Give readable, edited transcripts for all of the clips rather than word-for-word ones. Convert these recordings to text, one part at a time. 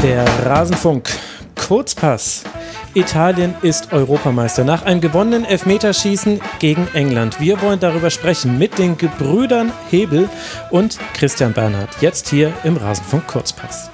Der Rasenfunk Kurzpass. Italien ist Europameister nach einem gewonnenen Elfmeterschießen gegen England. Wir wollen darüber sprechen mit den Gebrüdern Hebel und Christian Bernhard. Jetzt hier im Rasenfunk Kurzpass.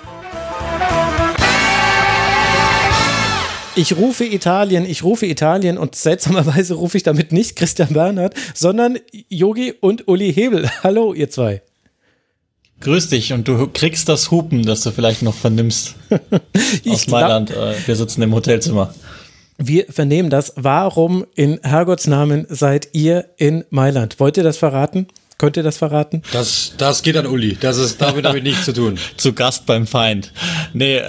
Ich rufe Italien und seltsamerweise rufe ich damit nicht Christian Bernhard, sondern Jogi und Uli Hebel. Hallo, ihr zwei. Grüß dich, und du kriegst das Hupen, das du vielleicht noch vernimmst aus Mailand. Wir sitzen im Hotelzimmer. Wir vernehmen das. Warum in Herrgottsnamen seid ihr in Mailand? Wollt ihr das verraten? Könnt ihr das verraten? Das geht an Uli. Damit habe ich nichts zu tun. Zu Gast beim Feind. Nee,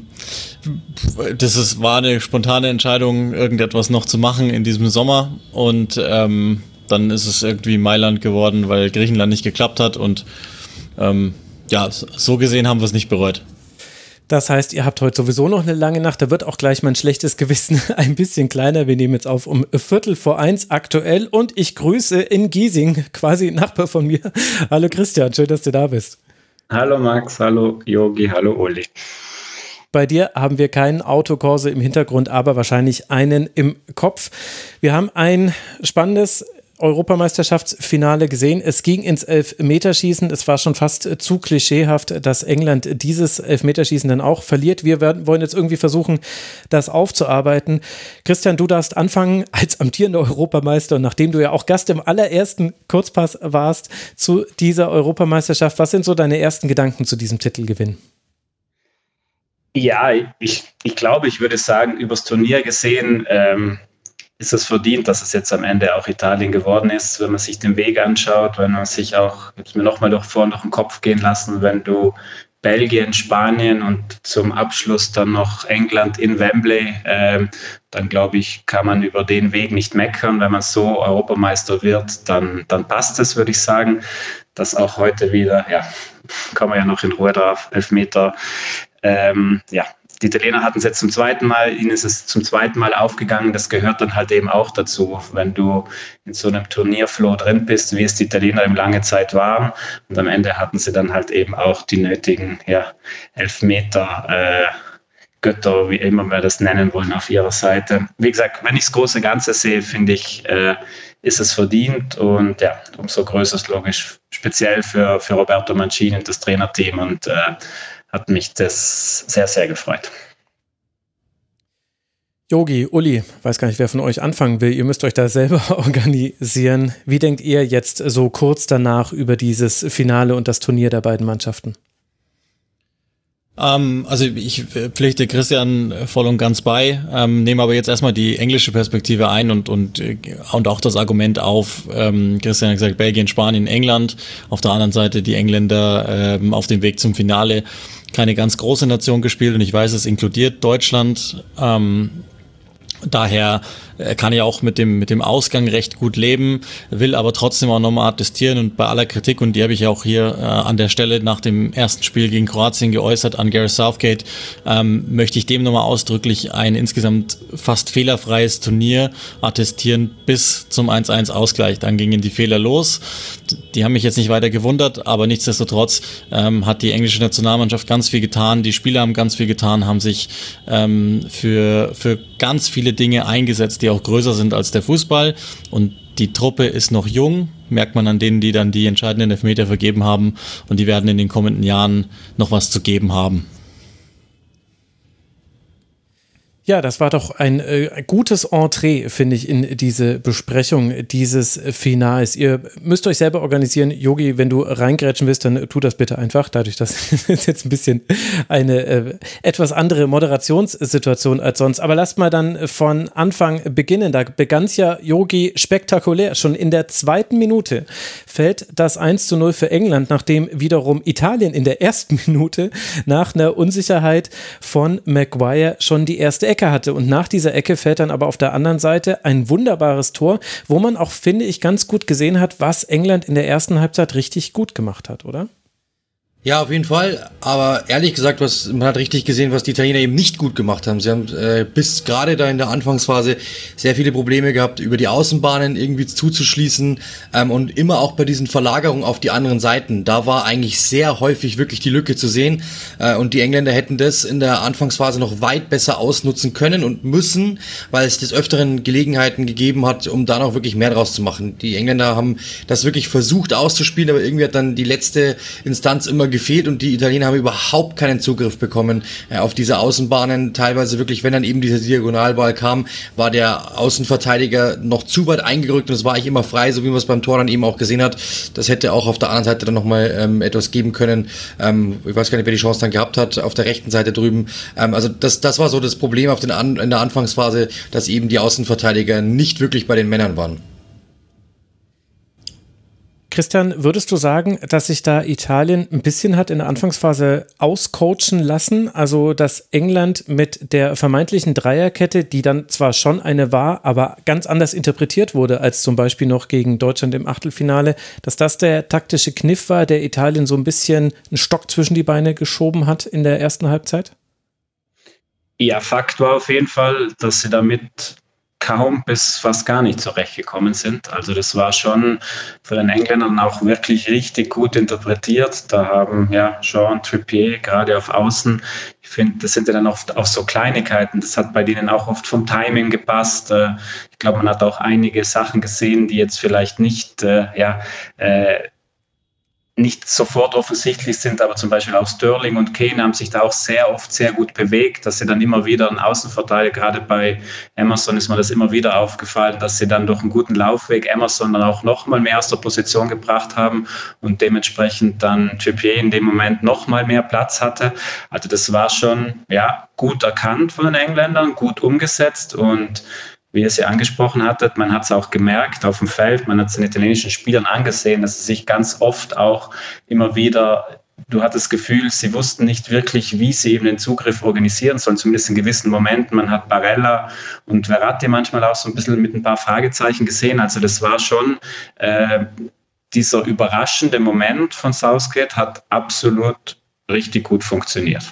war eine spontane Entscheidung, irgendetwas noch zu machen in diesem Sommer. Und dann ist es irgendwie Mailand geworden, weil Griechenland nicht geklappt hat. Und so gesehen haben wir es nicht bereut. Das heißt, ihr habt heute sowieso noch eine lange Nacht. Da wird auch gleich mein schlechtes Gewissen ein bisschen kleiner. Wir nehmen jetzt auf um 1:15 aktuell. Und ich grüße in Giesing, quasi Nachbar von mir. Hallo Christian, schön, dass du da bist. Hallo Max, hallo Jogi, hallo Uli. Bei dir haben wir keinen Autokorso im Hintergrund, aber wahrscheinlich einen im Kopf. Wir haben ein spannendes Europameisterschaftsfinale gesehen. Es ging ins Elfmeterschießen. Es war schon fast zu klischeehaft, dass England dieses Elfmeterschießen dann auch verliert. Wir wollen jetzt irgendwie versuchen, das aufzuarbeiten. Christian, du darfst anfangen als amtierender Europameister und nachdem du ja auch Gast im allerersten Kurzpass warst zu dieser Europameisterschaft. Was sind so deine ersten Gedanken zu diesem Titelgewinn? Ja, ich glaube, ich würde sagen, übers Turnier gesehen ist es verdient, dass es jetzt am Ende auch Italien geworden ist, wenn man sich den Weg anschaut, wenn man sich auch, ich habe mir nochmal durch den Kopf gehen lassen, wenn du Belgien, Spanien und zum Abschluss dann noch England in Wembley, dann glaube ich, kann man über den Weg nicht meckern. Wenn man so Europameister wird, dann passt es, würde ich sagen. Dass auch heute wieder, kommen wir ja noch in Ruhe drauf, Elfmeter, die Italiener hatten es jetzt zum zweiten Mal, ihnen ist es zum zweiten Mal aufgegangen. Das gehört dann halt eben auch dazu, wenn du in so einem Turnierflow drin bist, wie es die Italiener eben lange Zeit waren. Und am Ende hatten sie dann halt eben auch die nötigen Elfmeter, Götter, wie immer wir das nennen wollen, auf ihrer Seite. Wie gesagt, wenn ich das große Ganze sehe, finde ich, ist es verdient. Und umso größer ist logisch, speziell für Roberto Mancini und das Trainerteam. Und hat mich das sehr, sehr gefreut. Jogi, Uli, weiß gar nicht, wer von euch anfangen will. Ihr müsst euch da selber organisieren. Wie denkt ihr jetzt so kurz danach über dieses Finale und das Turnier der beiden Mannschaften? Also ich pflichte Christian voll und ganz bei, nehme aber jetzt erstmal die englische Perspektive ein und auch das Argument auf. Christian hat gesagt, Belgien, Spanien, England. Auf der anderen Seite die Engländer auf dem Weg zum Finale. Keine ganz große Nation gespielt und ich weiß, es inkludiert Deutschland. Daher kann ich auch mit dem Ausgang recht gut leben, will aber trotzdem auch nochmal attestieren und bei aller Kritik, und die habe ich auch hier an der Stelle nach dem ersten Spiel gegen Kroatien geäußert an Gareth Southgate, möchte ich dem nochmal ausdrücklich ein insgesamt fast fehlerfreies Turnier attestieren bis zum 1:1 Ausgleich. Dann gingen die Fehler los. Die haben mich jetzt nicht weiter gewundert, aber nichtsdestotrotz hat die englische Nationalmannschaft ganz viel getan, die Spieler haben ganz viel getan, haben sich für ganz viele Dinge eingesetzt, die auch größer sind als der Fußball, und die Truppe ist noch jung, merkt man an denen, die dann die entscheidenden Elfmeter vergeben haben, und die werden in den kommenden Jahren noch was zu geben haben. Ja, das war doch ein gutes Entree, finde ich, in diese Besprechung dieses Finals. Ihr müsst euch selber organisieren. Jogi, wenn du reingrätschen willst, dann tu das bitte einfach. Dadurch, dass es jetzt ein bisschen eine etwas andere Moderationssituation als sonst. Aber lasst mal dann von Anfang beginnen. Da begann es ja, Jogi, spektakulär. Schon in der 2. Minute fällt das 1:0 für England, nachdem wiederum Italien in der 1. Minute nach einer Unsicherheit von Maguire schon die erste Ecke hatte. Und nach dieser Ecke fällt dann aber auf der anderen Seite ein wunderbares Tor, wo man auch, finde ich, ganz gut gesehen hat, was England in der ersten Halbzeit richtig gut gemacht hat, oder? Ja, auf jeden Fall. Aber ehrlich gesagt, man hat richtig gesehen, was die Italiener eben nicht gut gemacht haben. Sie haben bis gerade da in der Anfangsphase sehr viele Probleme gehabt, über die Außenbahnen irgendwie zuzuschließen und immer auch bei diesen Verlagerungen auf die anderen Seiten. Da war eigentlich sehr häufig wirklich die Lücke zu sehen und die Engländer hätten das in der Anfangsphase noch weit besser ausnutzen können und müssen, weil es des Öfteren Gelegenheiten gegeben hat, um da noch wirklich mehr draus zu machen. Die Engländer haben das wirklich versucht auszuspielen, aber irgendwie hat dann die letzte Instanz immer gefehlt und die Italiener haben überhaupt keinen Zugriff bekommen auf diese Außenbahnen. Teilweise wirklich, wenn dann eben dieser Diagonalball kam, war der Außenverteidiger noch zu weit eingerückt und es war eigentlich immer frei, so wie man es beim Tor dann eben auch gesehen hat. Das hätte auch auf der anderen Seite dann nochmal etwas geben können. Ich weiß gar nicht, wer die Chance dann gehabt hat, auf der rechten Seite drüben. Also das war so das Problem in der Anfangsphase, dass eben die Außenverteidiger nicht wirklich bei den Männern waren. Christian, würdest du sagen, dass sich da Italien ein bisschen hat in der Anfangsphase auscoachen lassen? Also, dass England mit der vermeintlichen Dreierkette, die dann zwar schon eine war, aber ganz anders interpretiert wurde als zum Beispiel noch gegen Deutschland im Achtelfinale, dass das der taktische Kniff war, der Italien so ein bisschen einen Stock zwischen die Beine geschoben hat in der ersten Halbzeit? Ja, Fakt war auf jeden Fall, dass sie damit kaum bis fast gar nicht zurechtgekommen sind. Also das war schon von den Engländern auch wirklich richtig gut interpretiert. Da haben Shaw und Trippier gerade auf Außen, ich finde, das sind ja dann oft auch so Kleinigkeiten. Das hat bei denen auch oft vom Timing gepasst. Ich glaube, man hat auch einige Sachen gesehen, die jetzt vielleicht nicht sofort offensichtlich sind, aber zum Beispiel auch Sterling und Kane haben sich da auch sehr oft sehr gut bewegt, dass sie dann immer wieder einen Außenverteidiger, gerade bei Emerson ist mir das immer wieder aufgefallen, dass sie dann durch einen guten Laufweg Emerson dann auch nochmal mehr aus der Position gebracht haben und dementsprechend dann Trippier in dem Moment nochmal mehr Platz hatte. Also das war schon gut erkannt von den Engländern, gut umgesetzt und wie ihr es ja angesprochen hattet, man hat es auch gemerkt auf dem Feld, man hat es den italienischen Spielern angesehen, dass sie sich ganz oft auch immer wieder, du hattest das Gefühl, sie wussten nicht wirklich, wie sie eben den Zugriff organisieren sollen, zumindest in gewissen Momenten. Man hat Barella und Verratti manchmal auch so ein bisschen mit ein paar Fragezeichen gesehen, also das war schon dieser überraschende Moment von Southgate hat absolut richtig gut funktioniert.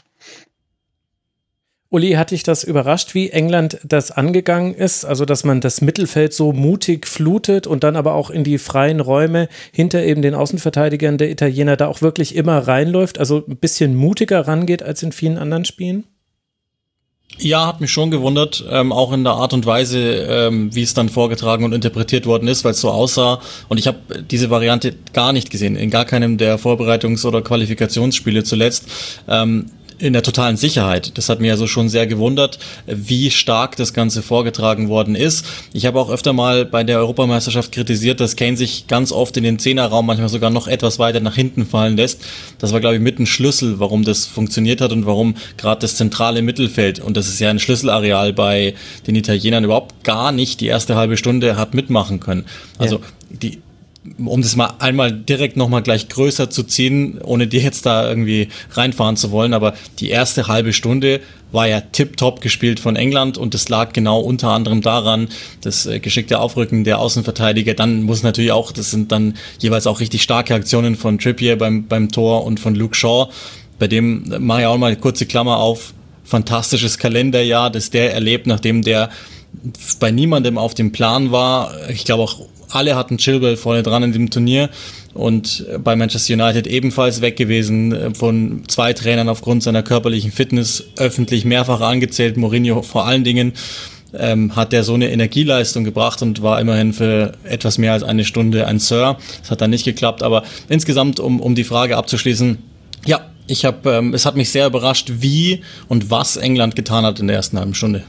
Uli, hat dich das überrascht, wie England das angegangen ist? Also, dass man das Mittelfeld so mutig flutet und dann aber auch in die freien Räume hinter eben den Außenverteidigern der Italiener da auch wirklich immer reinläuft, also ein bisschen mutiger rangeht als in vielen anderen Spielen? Ja, hat mich schon gewundert, auch in der Art und Weise, wie es dann vorgetragen und interpretiert worden ist, weil es so aussah. Und ich habe diese Variante gar nicht gesehen, in gar keinem der Vorbereitungs- oder Qualifikationsspiele zuletzt. In der totalen Sicherheit. Das hat mich also schon sehr gewundert, wie stark das Ganze vorgetragen worden ist. Ich habe auch öfter mal bei der Europameisterschaft kritisiert, dass Kane sich ganz oft in den Zehnerraum manchmal sogar noch etwas weiter nach hinten fallen lässt. Das war, glaube ich, mit ein Schlüssel, warum das funktioniert hat und warum gerade das zentrale Mittelfeld, und das ist ja ein Schlüsselareal bei den Italienern, überhaupt gar nicht die erste halbe Stunde hat mitmachen können. Also um das mal einmal direkt nochmal gleich größer zu ziehen, ohne dir jetzt da irgendwie reinfahren zu wollen, aber die erste halbe Stunde war ja tipptopp gespielt von England und das lag genau unter anderem daran, das geschickte Aufrücken der Außenverteidiger. Dann muss natürlich auch, das sind dann jeweils auch richtig starke Aktionen von Trippier beim Tor und von Luke Shaw, bei dem mache ich auch mal eine kurze Klammer auf, fantastisches Kalenderjahr, das der erlebt, nachdem der bei niemandem auf dem Plan war. Ich glaube auch alle hatten Chilwell vorne dran in dem Turnier und bei Manchester United ebenfalls weg gewesen, von 2 Trainern aufgrund seiner körperlichen Fitness, öffentlich mehrfach angezählt, Mourinho vor allen Dingen, hat der so eine Energieleistung gebracht und war immerhin für etwas mehr als eine Stunde ein Sir. Das hat dann nicht geklappt, aber insgesamt, um die Frage abzuschließen, ja, es hat mich sehr überrascht, wie und was England getan hat in der ersten halben Stunde.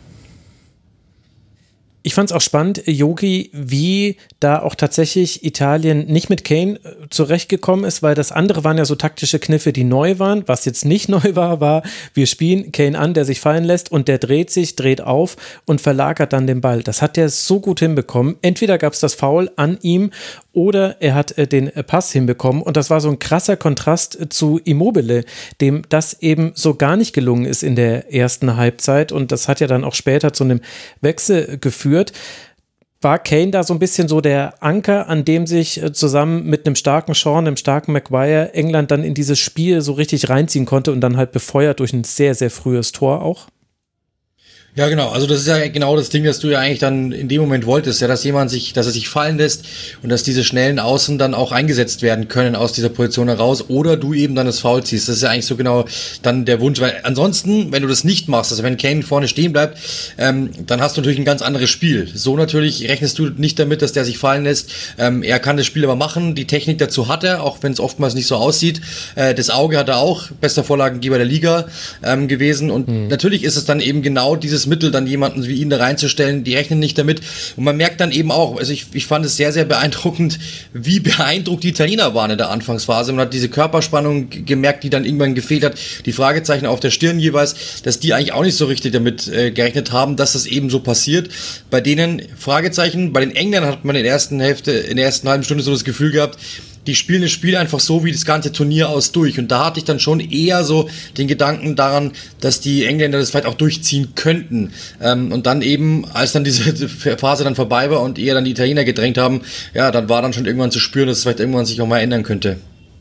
Ich fand es auch spannend, Jogi, wie da auch tatsächlich Italien nicht mit Kane zurechtgekommen ist, weil das andere waren ja so taktische Kniffe, die neu waren. Was jetzt nicht neu war, wir spielen Kane an, der sich fallen lässt und der dreht auf und verlagert dann den Ball. Das hat der so gut hinbekommen. Entweder gab es das Foul an ihm oder er hat den Pass hinbekommen und das war so ein krasser Kontrast zu Immobile, dem das eben so gar nicht gelungen ist in der ersten Halbzeit und das hat ja dann auch später zu einem Wechsel geführt. War Kane da so ein bisschen so der Anker, an dem sich zusammen mit einem starken Sean, einem starken Maguire England dann in dieses Spiel so richtig reinziehen konnte und dann halt befeuert durch ein sehr, sehr frühes Tor auch? Ja, genau. Also das ist ja genau das Ding, das du ja eigentlich dann in dem Moment wolltest, ja, dass er sich fallen lässt und dass diese schnellen Außen dann auch eingesetzt werden können aus dieser Position heraus oder du eben dann das Foul ziehst. Das ist ja eigentlich so genau dann der Wunsch, weil ansonsten, wenn du das nicht machst, also wenn Kane vorne stehen bleibt, dann hast du natürlich ein ganz anderes Spiel. So natürlich rechnest du nicht damit, dass der sich fallen lässt. Er kann das Spiel aber machen, die Technik dazu hat er, auch wenn es oftmals nicht so aussieht. Das Auge hat er auch, bester Vorlagengeber der Liga gewesen und natürlich ist es dann eben genau dieses Mittel, dann jemanden wie ihn da reinzustellen, die rechnen nicht damit. Und man merkt dann eben auch, also ich fand es sehr, sehr beeindruckend, wie beeindruckt die Italiener waren in der Anfangsphase. Man hat diese Körperspannung gemerkt, die dann irgendwann gefehlt hat, die Fragezeichen auf der Stirn jeweils, dass die eigentlich auch nicht so richtig damit gerechnet haben, dass das eben so passiert. Bei denen Fragezeichen, bei den Engländern hat man in der ersten halben Stunde so das Gefühl gehabt, die spielen das Spiel einfach so wie das ganze Turnier aus durch. Und da hatte ich dann schon eher so den Gedanken daran, dass die Engländer das vielleicht auch durchziehen könnten. Und dann eben, als dann diese Phase dann vorbei war und eher dann die Italiener gedrängt haben, ja, dann war dann schon irgendwann zu spüren, dass es vielleicht irgendwann sich auch mal ändern könnte.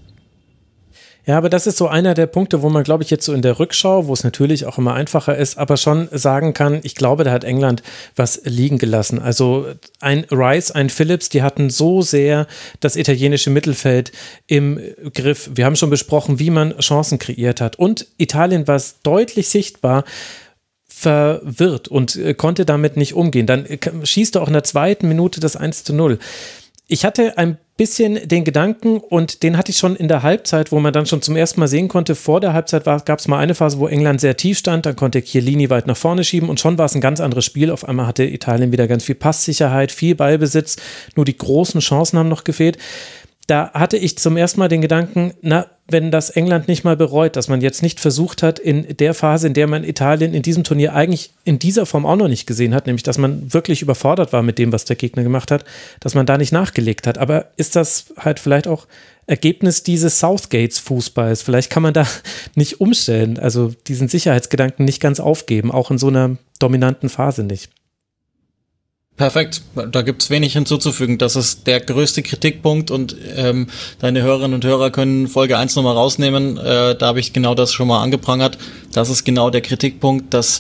Ja, aber das ist so einer der Punkte, wo man, glaube ich, jetzt so in der Rückschau, wo es natürlich auch immer einfacher ist, aber schon sagen kann, ich glaube, da hat England was liegen gelassen. Also ein Rice, ein Phillips, die hatten so sehr das italienische Mittelfeld im Griff. Wir haben schon besprochen, wie man Chancen kreiert hat. Und Italien war es deutlich sichtbar, verwirrt und konnte damit nicht umgehen. Dann schießt er auch in der zweiten Minute das 1:0. Ich hatte ein bisschen den Gedanken, und den hatte ich schon in der Halbzeit, wo man dann schon zum ersten Mal sehen konnte, vor der Halbzeit gab es mal eine Phase, wo England sehr tief stand, dann konnte Chiellini weit nach vorne schieben und schon war es ein ganz anderes Spiel. Auf einmal hatte Italien wieder ganz viel Passsicherheit, viel Ballbesitz, nur die großen Chancen haben noch gefehlt. Da hatte ich zum ersten Mal den Gedanken, wenn das England nicht mal bereut, dass man jetzt nicht versucht hat, in der Phase, in der man Italien in diesem Turnier eigentlich in dieser Form auch noch nicht gesehen hat, nämlich dass man wirklich überfordert war mit dem, was der Gegner gemacht hat, dass man da nicht nachgelegt hat. Aber ist das halt vielleicht auch Ergebnis dieses Southgates-Fußballs? Vielleicht kann man da nicht umstellen, also diesen Sicherheitsgedanken nicht ganz aufgeben, auch in so einer dominanten Phase nicht. Perfekt, da gibt's wenig hinzuzufügen. Das ist der größte Kritikpunkt und deine Hörerinnen und Hörer können Folge 1 nochmal rausnehmen. Da habe ich genau das schon mal angeprangert. Das ist genau der Kritikpunkt, dass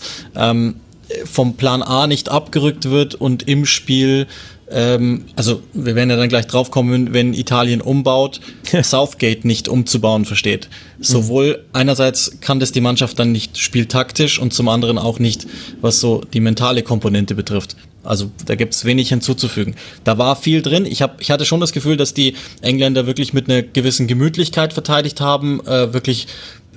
vom Plan A nicht abgerückt wird und im Spiel, also wir werden ja dann gleich drauf kommen, wenn Italien umbaut, Southgate nicht umzubauen versteht. Sowohl einerseits kann das die Mannschaft dann nicht spieltaktisch und zum anderen auch nicht, was so die mentale Komponente betrifft. Also da gibt's wenig hinzuzufügen. Da war viel drin. Ich hatte schon das Gefühl, dass die Engländer wirklich mit einer gewissen Gemütlichkeit verteidigt haben, wirklich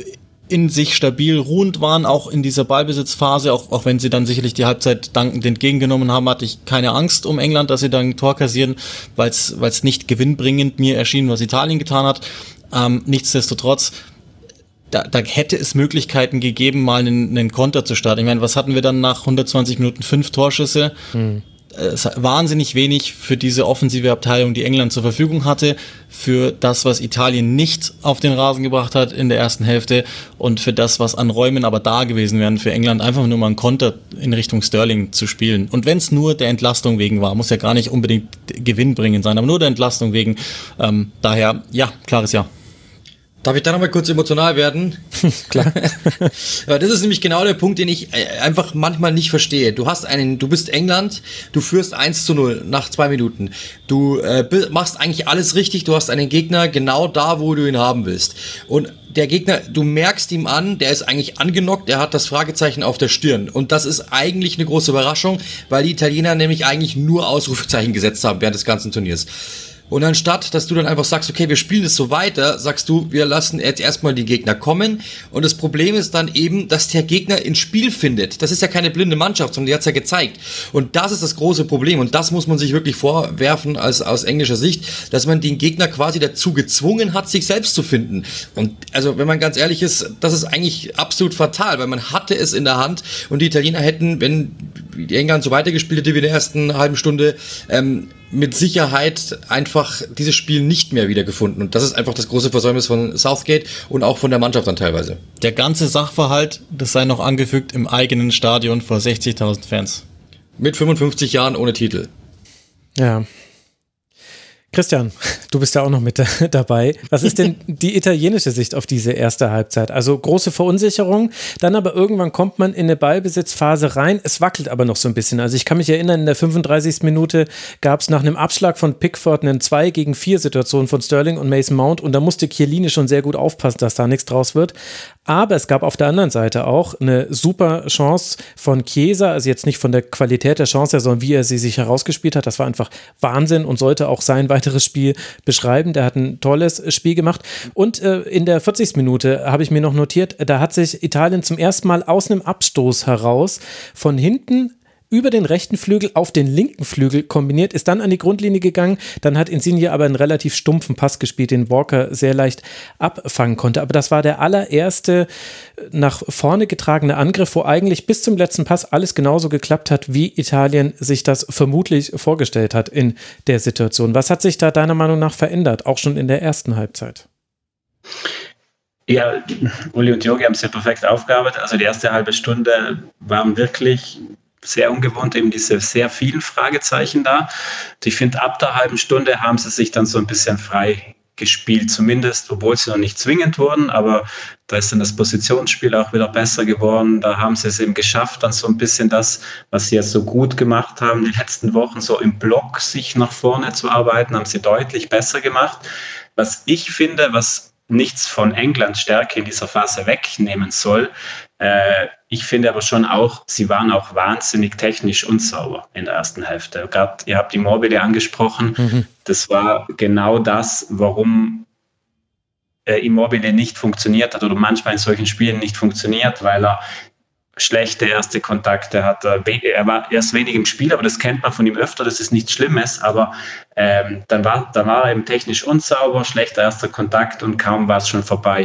in sich stabil ruhend waren, auch in dieser Ballbesitzphase, auch wenn sie dann sicherlich die Halbzeit dankend entgegengenommen haben, hatte ich keine Angst um England, dass sie dann ein Tor kassieren, weil es nicht gewinnbringend mir erschien, was Italien getan hat. Nichtsdestotrotz, da hätte es Möglichkeiten gegeben, mal einen Konter zu starten. Ich meine, was hatten wir dann nach 120 Minuten? 5 Torschüsse. Wahnsinnig wenig für diese offensive Abteilung, die England zur Verfügung hatte, für das, was Italien nicht auf den Rasen gebracht hat in der ersten Hälfte und für das, was an Räumen aber da gewesen wären, für England einfach nur mal einen Konter in Richtung Sterling zu spielen. Und wenn es nur der Entlastung wegen war, muss ja gar nicht unbedingt gewinnbringend sein, aber nur der Entlastung wegen. Daher, ja, klares Ja. Darf ich da nochmal kurz emotional werden? Klar. Aber das ist nämlich genau der Punkt, den ich einfach manchmal nicht verstehe. Du bist England, du führst 1:0 nach 2 Minuten. Du machst eigentlich alles richtig, du hast einen Gegner genau da, wo du ihn haben willst. Und der Gegner, du merkst ihm an, der ist eigentlich angenockt, der hat das Fragezeichen auf der Stirn. Und das ist eigentlich eine große Überraschung, weil die Italiener nämlich eigentlich nur Ausrufezeichen gesetzt haben während des ganzen Turniers. Und anstatt, dass du dann einfach sagst, okay, wir spielen das so weiter, sagst du, wir lassen jetzt erstmal die Gegner kommen. Und das Problem ist dann eben, dass der Gegner ins Spiel findet. Das ist ja keine blinde Mannschaft, sondern die hat's ja gezeigt. Und das ist das große Problem. Und das muss man sich wirklich vorwerfen aus englischer Sicht, dass man den Gegner quasi dazu gezwungen hat, sich selbst zu finden. Und also, wenn man ganz ehrlich ist, das ist eigentlich absolut fatal, weil man hatte es in der Hand und die Italiener hätten, wenn die England so weitergespielt hätte wie in der ersten halben Stunde, mit Sicherheit einfach dieses Spiel nicht mehr wiedergefunden. Und das ist einfach das große Versäumnis von Southgate und auch von der Mannschaft dann teilweise. Der ganze Sachverhalt, das sei noch angefügt, im eigenen Stadion vor 60.000 Fans. Mit 55 Jahren ohne Titel. Ja. Christian, du bist ja auch noch mit dabei. Was ist denn die italienische Sicht auf diese erste Halbzeit? Also große Verunsicherung, dann aber irgendwann kommt man in eine Ballbesitzphase rein. Es wackelt aber noch so ein bisschen. Also ich kann mich erinnern, in der 35. Minute gab es nach einem Abschlag von Pickford eine 2-gegen-4-Situation von Sterling und Mason Mount und da musste Chiellini schon sehr gut aufpassen, dass da nichts draus wird. Aber es gab auf der anderen Seite auch eine super Chance von Chiesa, also jetzt nicht von der Qualität der Chance, sondern wie er sie sich herausgespielt hat. Das war einfach Wahnsinn und sollte auch sein weiteres Spiel beschreiben. Der hat ein tolles Spiel gemacht. Und in der 40. Minute habe ich mir noch notiert, da hat sich Italien zum ersten Mal aus einem Abstoß heraus von hinten über den rechten Flügel auf den linken Flügel kombiniert, ist dann an die Grundlinie gegangen, dann hat Insigne aber einen relativ stumpfen Pass gespielt, den Walker sehr leicht abfangen konnte, aber das war der allererste nach vorne getragene Angriff, wo eigentlich bis zum letzten Pass alles genauso geklappt hat, wie Italien sich das vermutlich vorgestellt hat in der Situation. Was hat sich da deiner Meinung nach verändert, auch schon in der ersten Halbzeit? Ja, Uli und Jogi haben es ja perfekt aufgearbeitet. Also die erste halbe Stunde waren wirklich sehr ungewohnt, eben diese sehr vielen Fragezeichen da. Und ich finde, ab der halben Stunde haben sie sich dann so ein bisschen frei gespielt, zumindest, obwohl sie noch nicht zwingend wurden, aber da ist dann das Positionsspiel auch wieder besser geworden. Da haben sie es eben geschafft, dann so ein bisschen das, was sie jetzt so gut gemacht haben, die letzten Wochen so im Block sich nach vorne zu arbeiten, haben sie deutlich besser gemacht. Was ich finde, was nichts von Englands Stärke in dieser Phase wegnehmen soll. Ich finde aber schon auch, sie waren auch wahnsinnig technisch unsauber in der ersten Hälfte. Gerade, ihr habt Immobile angesprochen. Das war genau das, warum Immobile nicht funktioniert hat oder manchmal in solchen Spielen nicht funktioniert, weil er schlechte erste Kontakte hat. Er war erst wenig im Spiel, aber das kennt man von ihm öfter, das ist nichts Schlimmes, aber dann war er eben technisch unsauber, schlechter erster Kontakt und kaum war es schon vorbei.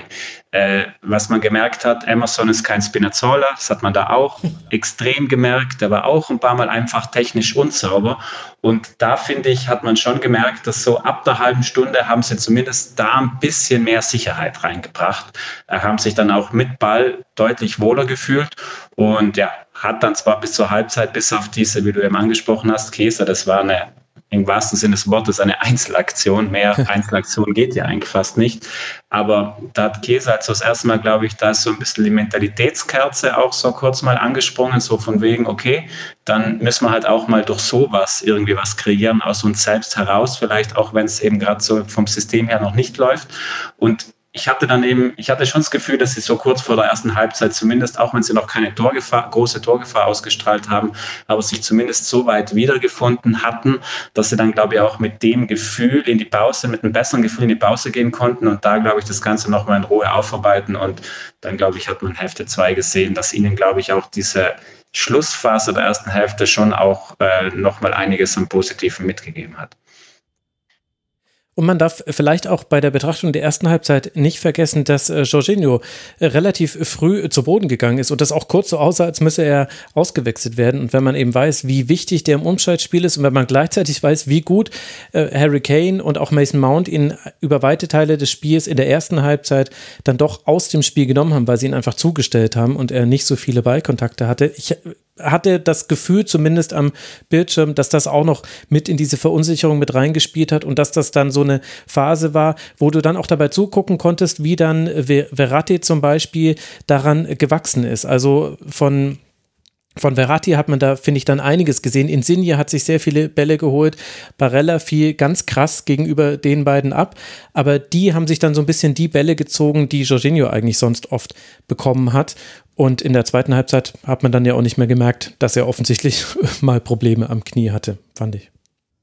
Was man gemerkt hat, Emerson ist kein Spinazzola, das hat man da auch extrem gemerkt, der war auch ein paar Mal einfach technisch unsauber und da finde ich, hat man schon gemerkt, dass so ab der halben Stunde haben sie zumindest da ein bisschen mehr Sicherheit reingebracht, haben sich dann auch mit Ball deutlich wohler gefühlt und ja, hat dann zwar bis zur Halbzeit, bis auf diese, wie du eben angesprochen hast, Chiesa, das war im wahrsten Sinne des Wortes eine Einzelaktion. Mehr Einzelaktion geht ja eigentlich fast nicht. Aber da hat Chiesa halt so das erste Mal, glaube ich, da ist so ein bisschen die Mentalitätskerze auch so kurz mal angesprungen, so von wegen, okay, dann müssen wir halt auch mal durch sowas irgendwie was kreieren aus uns selbst heraus, vielleicht auch wenn es eben gerade so vom System her noch nicht läuft. Und ich hatte schon das Gefühl, dass sie so kurz vor der ersten Halbzeit zumindest, auch wenn sie noch keine große Torgefahr ausgestrahlt haben, aber sich zumindest so weit wiedergefunden hatten, dass sie dann, glaube ich, auch mit dem Gefühl in die Pause, mit einem besseren Gefühl in die Pause gehen konnten und da, glaube ich, das Ganze nochmal in Ruhe aufarbeiten und dann, glaube ich, hat man Hälfte 2 gesehen, dass ihnen, glaube ich, auch diese Schlussphase der ersten Hälfte schon auch nochmal einiges an Positiven mitgegeben hat. Und man darf vielleicht auch bei der Betrachtung der ersten Halbzeit nicht vergessen, dass Jorginho relativ früh zu Boden gegangen ist und das auch kurz so aussah, als müsse er ausgewechselt werden. Und wenn man eben weiß, wie wichtig der im Umschaltspiel ist und wenn man gleichzeitig weiß, wie gut Harry Kane und auch Mason Mount ihn über weite Teile des Spiels in der ersten Halbzeit dann doch aus dem Spiel genommen haben, weil sie ihn einfach zugestellt haben und er nicht so viele Ballkontakte hatte. Ich hatte das Gefühl, zumindest am Bildschirm, dass das auch noch mit in diese Verunsicherung mit reingespielt hat und dass das dann so eine Phase war, wo du dann auch dabei zugucken konntest, wie dann Verratti zum Beispiel daran gewachsen ist. Also von Verratti hat man da, finde ich, dann einiges gesehen. Insigne hat sich sehr viele Bälle geholt. Barella fiel ganz krass gegenüber den beiden ab. Aber die haben sich dann so ein bisschen die Bälle gezogen, die Jorginho eigentlich sonst oft bekommen hat. Und in der zweiten Halbzeit hat man dann ja auch nicht mehr gemerkt, dass er offensichtlich mal Probleme am Knie hatte, fand ich.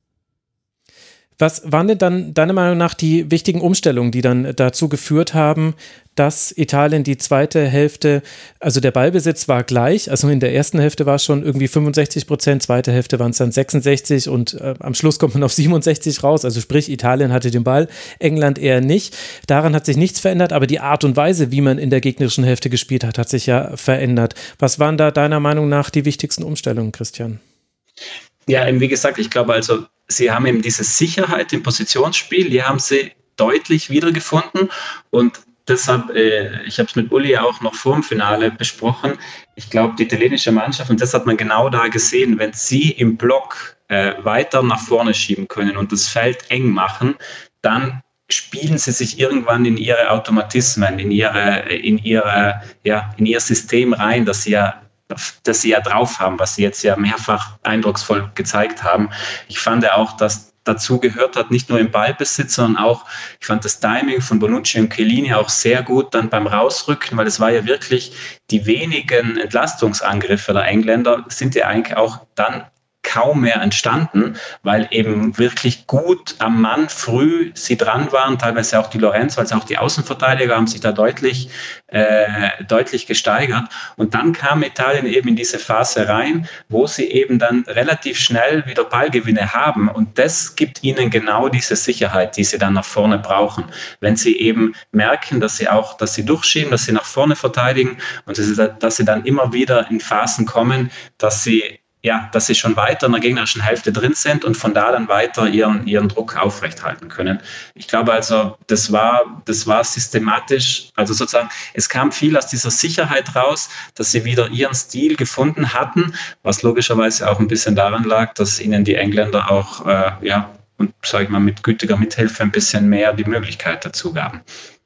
Was waren denn dann deiner Meinung nach die wichtigen Umstellungen, die dann dazu geführt haben, dass Italien die zweite Hälfte, also der Ballbesitz war gleich, also in der ersten Hälfte war es schon irgendwie 65%, zweite Hälfte waren es dann 66 und am Schluss kommt man auf 67 raus, also sprich Italien hatte den Ball, England eher nicht. Daran hat sich nichts verändert, aber die Art und Weise, wie man in der gegnerischen Hälfte gespielt hat, hat sich ja verändert. Was waren da deiner Meinung nach die wichtigsten Umstellungen, Christian? Ja, wie gesagt, ich glaube also, sie haben eben diese Sicherheit im Positionsspiel, die haben sie deutlich wiedergefunden und deshalb, ich habe es mit Uli auch noch vor dem Finale besprochen, ich glaube, die italienische Mannschaft, und das hat man genau da gesehen, wenn sie im Block weiter nach vorne schieben können und das Feld eng machen, dann spielen sie sich irgendwann in ihre Automatismen, in ihr System rein, das sie ja drauf haben, was sie jetzt ja mehrfach eindrucksvoll gezeigt haben. Ich fand ja auch, dass dazu gehört hat, nicht nur im Ballbesitz, sondern auch, ich fand das Timing von Bonucci und Chiellini auch sehr gut dann beim Rausrücken, weil es war ja wirklich, die wenigen Entlastungsangriffe der Engländer sind ja eigentlich auch dann kaum mehr entstanden, weil eben wirklich gut am Mann früh sie dran waren, teilweise auch die Lorenzo, also auch die Außenverteidiger haben sich da deutlich gesteigert und dann kam Italien eben in diese Phase rein, wo sie eben dann relativ schnell wieder Ballgewinne haben und das gibt ihnen genau diese Sicherheit, die sie dann nach vorne brauchen, wenn sie eben merken, dass sie durchschieben, dass sie nach vorne verteidigen und dass sie dann immer wieder in Phasen kommen, dass sie schon weiter in der gegnerischen Hälfte drin sind und von da dann weiter ihren Druck aufrechthalten können. Ich glaube also, das war systematisch, also sozusagen, es kam viel aus dieser Sicherheit raus, dass sie wieder ihren Stil gefunden hatten, was logischerweise auch ein bisschen daran lag, dass ihnen die Engländer auch, und sage ich mal, mit gütiger Mithilfe ein bisschen mehr die Möglichkeit dazu gaben.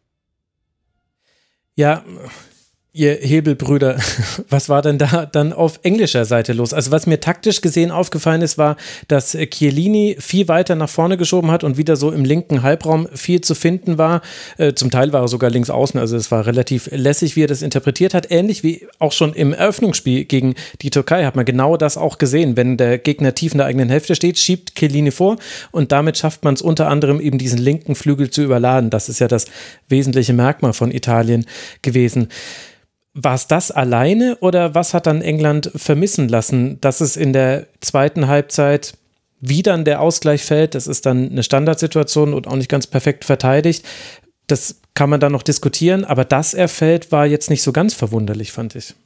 Ja, ihr Hebelbrüder, was war denn da dann auf englischer Seite los? Also was mir taktisch gesehen aufgefallen ist, war, dass Chiellini viel weiter nach vorne geschoben hat und wieder so im linken Halbraum viel zu finden war. Zum Teil war er sogar links außen, also es war relativ lässig, wie er das interpretiert hat. Ähnlich wie auch schon im Eröffnungsspiel gegen die Türkei hat man genau das auch gesehen. Wenn der Gegner tief in der eigenen Hälfte steht, schiebt Chiellini vor und damit schafft man es unter anderem eben diesen linken Flügel zu überladen. Das ist ja das wesentliche Merkmal von Italien gewesen. War es das alleine oder was hat dann England vermissen lassen, dass es in der zweiten Halbzeit wieder an der Ausgleich fällt? Das ist dann eine Standardsituation und auch nicht ganz perfekt verteidigt. Das kann man dann noch diskutieren, aber dass er fällt, war jetzt nicht so ganz verwunderlich, fand ich.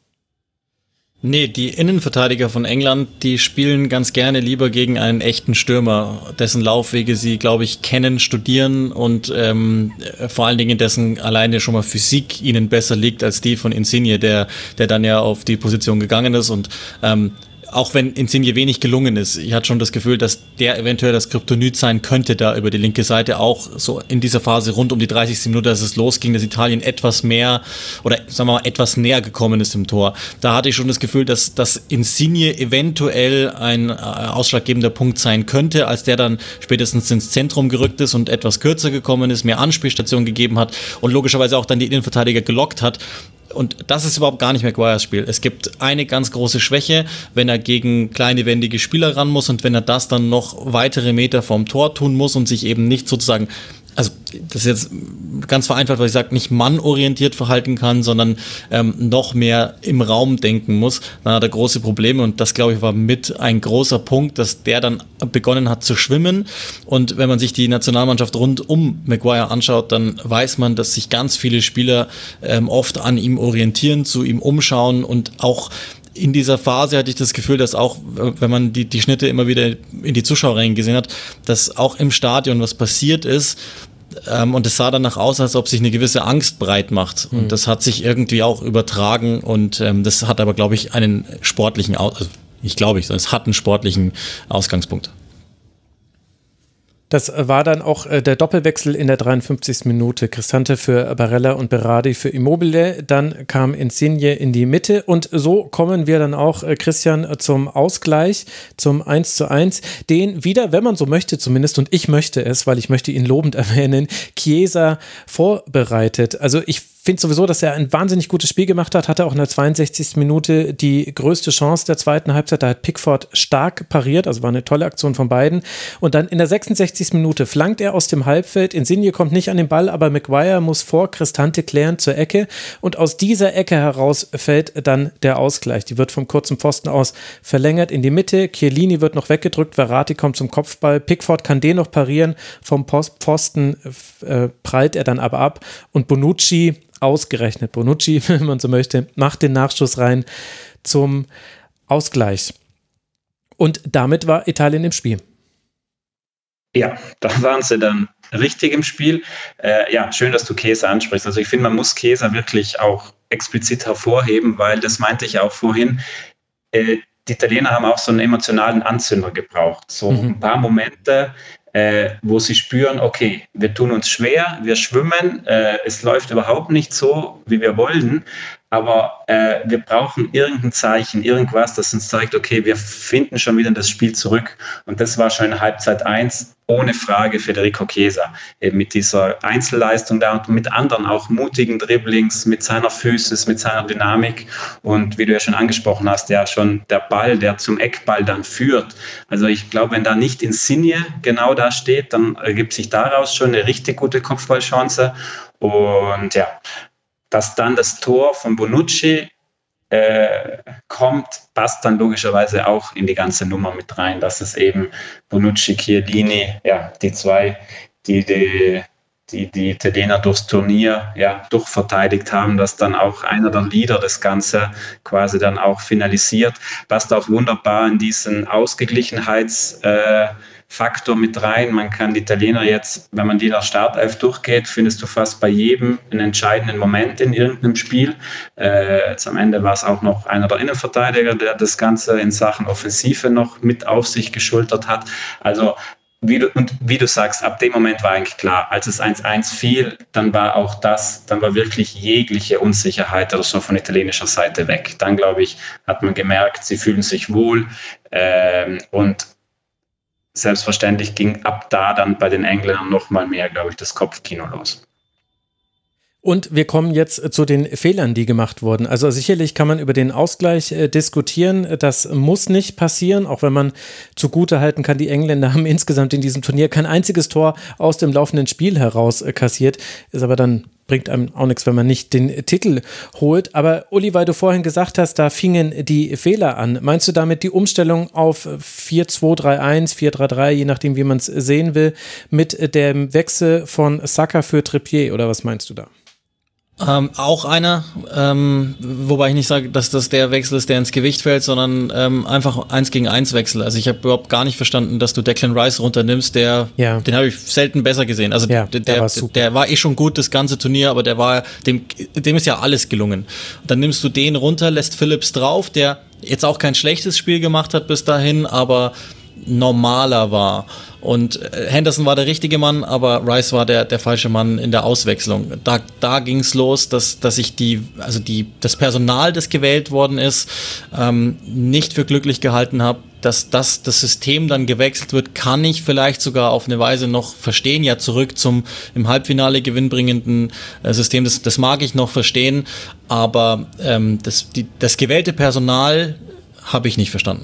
Nee, die Innenverteidiger von England, die spielen ganz gerne lieber gegen einen echten Stürmer, dessen Laufwege sie, glaube ich, kennen, studieren und vor allen Dingen dessen alleine schon mal Physik ihnen besser liegt als die von Insigne, der dann ja auf die Position gegangen ist und auch wenn Insigne wenig gelungen ist, ich hatte schon das Gefühl, dass der eventuell das Kryptonit sein könnte da über die linke Seite, auch so in dieser Phase rund um die 30. Minute, als es losging, dass Italien etwas mehr oder sagen wir mal etwas näher gekommen ist im Tor. Da hatte ich schon das Gefühl, dass Insigne eventuell ein ausschlaggebender Punkt sein könnte, als der dann spätestens ins Zentrum gerückt ist und etwas kürzer gekommen ist, mehr Anspielstation gegeben hat und logischerweise auch dann die Innenverteidiger gelockt hat. Und das ist überhaupt gar nicht Maguires Spiel. Es gibt eine ganz große Schwäche, wenn er gegen kleine, wendige Spieler ran muss und wenn er das dann noch weitere Meter vom Tor tun muss und sich eben nicht sozusagen, also das ist jetzt ganz vereinfacht, weil ich sage, nicht mannorientiert verhalten kann, sondern noch mehr im Raum denken muss, dann hat er große Probleme und das, glaube ich, war mit ein großer Punkt, dass der dann begonnen hat zu schwimmen und wenn man sich die Nationalmannschaft rund um Maguire anschaut, dann weiß man, dass sich ganz viele Spieler oft an ihm orientieren, zu ihm umschauen und auch in dieser Phase hatte ich das Gefühl, dass auch, wenn man die Schnitte immer wieder in die Zuschauerränge gesehen hat, dass auch im Stadion was passiert ist und es sah danach aus, als ob sich eine gewisse Angst breit macht und das hat sich irgendwie auch übertragen und das hat aber, glaube ich, einen sportlichen, es hat einen sportlichen Ausgangspunkt. Das war dann auch der Doppelwechsel in der 53. Minute. Cristante für Barella und Berardi für Immobile. Dann kam Insigne in die Mitte und so kommen wir dann auch, Christian, zum Ausgleich, zum 1:1, den wieder, wenn man so möchte zumindest, und ich möchte es, weil ich möchte ihn lobend erwähnen, Chiesa vorbereitet. Also ich finde sowieso, dass er ein wahnsinnig gutes Spiel gemacht hat, hatte auch in der 62. Minute die größte Chance der zweiten Halbzeit, da hat Pickford stark pariert, also war eine tolle Aktion von beiden und dann in der 66. Minute flankt er aus dem Halbfeld, Insigne kommt nicht an den Ball, aber Maguire muss vor Cristante klären zur Ecke und aus dieser Ecke heraus fällt dann der Ausgleich, die wird vom kurzen Pfosten aus verlängert in die Mitte, Chiellini wird noch weggedrückt, Verratti kommt zum Kopfball, Pickford kann den noch parieren, vom Pfosten prallt er dann aber ab und Bonucci, wenn man so möchte, macht den Nachschuss rein zum Ausgleich. Und damit war Italien im Spiel. Ja, da waren sie dann richtig im Spiel. Schön, dass du Chiesa ansprichst. Also ich finde, man muss Chiesa wirklich auch explizit hervorheben, weil das meinte ich auch vorhin. die Italiener haben auch so einen emotionalen Anzünder gebraucht. So ein paar Momente, wo sie spüren, okay, wir tun uns schwer, wir schwimmen, es läuft überhaupt nicht so, wie wir wollen, aber wir brauchen irgendein Zeichen, irgendwas, das uns zeigt, okay, wir finden schon wieder in das Spiel zurück. Und das war schon in Halbzeit 1 ohne Frage Federico Chiesa. Eben mit dieser Einzelleistung da und mit anderen auch mutigen Dribblings, mit seiner Physis, mit seiner Dynamik. Und wie du ja schon angesprochen hast, ja schon der Ball, der zum Eckball dann führt. Also ich glaube, wenn da nicht Insigne genau da steht, dann ergibt sich daraus schon eine richtig gute Kopfballchance. Und ja, dass dann das Tor von Bonucci kommt, passt dann logischerweise auch in die ganze Nummer mit rein, dass es eben Bonucci, Chiellini, ja, die zwei, die Italiener durchs Turnier durchverteidigt haben, dass dann auch einer der Leader das Ganze quasi dann auch finalisiert, passt auch wunderbar in diesen Ausgeglichenheitsfaktor mit rein. Man kann die Italiener jetzt, wenn man die der Startelf durchgeht, findest du fast bei jedem einen entscheidenden Moment in irgendeinem Spiel. Jetzt am Ende war es auch noch einer der Innenverteidiger, der das Ganze in Sachen Offensive noch mit auf sich geschultert hat. Also wie du sagst, ab dem Moment war eigentlich klar, als es 1-1 fiel, dann war wirklich jegliche Unsicherheit oder so von italienischer Seite weg. Dann, glaube ich, hat man gemerkt, sie fühlen sich wohl und selbstverständlich ging ab da dann bei den Engländern noch mal mehr, glaube ich, das Kopfkino los. Und wir kommen jetzt zu den Fehlern, die gemacht wurden. Also sicherlich kann man über den Ausgleich diskutieren. Das muss nicht passieren, auch wenn man zugutehalten kann, die Engländer haben insgesamt in diesem Turnier kein einziges Tor aus dem laufenden Spiel heraus kassiert. Ist aber dann bringt einem auch nichts, wenn man nicht den Titel holt. Aber Uli, weil du vorhin gesagt hast, da fingen die Fehler an. Meinst du damit die Umstellung auf 4-2-3-1, 4-3-3, je nachdem, wie man es sehen will, mit dem Wechsel von Saka für Trippier, oder was meinst du da? Auch einer, wobei ich nicht sage, dass das der Wechsel ist, der ins Gewicht fällt, sondern einfach 1-gegen-1 Wechsel. Also ich habe überhaupt gar nicht verstanden, dass du Declan Rice runternimmst, den habe ich selten besser gesehen. Also der war schon gut das ganze Turnier, aber dem ist ja alles gelungen. Und dann nimmst du den runter, lässt Phillips drauf, der jetzt auch kein schlechtes Spiel gemacht hat bis dahin, aber normaler war. Und Henderson war der richtige Mann, aber Rice war der falsche Mann in der Auswechslung. Da ging es los, dass ich das Personal, das gewählt worden ist, nicht für glücklich gehalten habe. Dass das System dann gewechselt wird, kann ich vielleicht sogar auf eine Weise noch verstehen. Ja, zurück zum im Halbfinale gewinnbringenden System, das mag ich noch verstehen, aber das gewählte Personal habe ich nicht verstanden.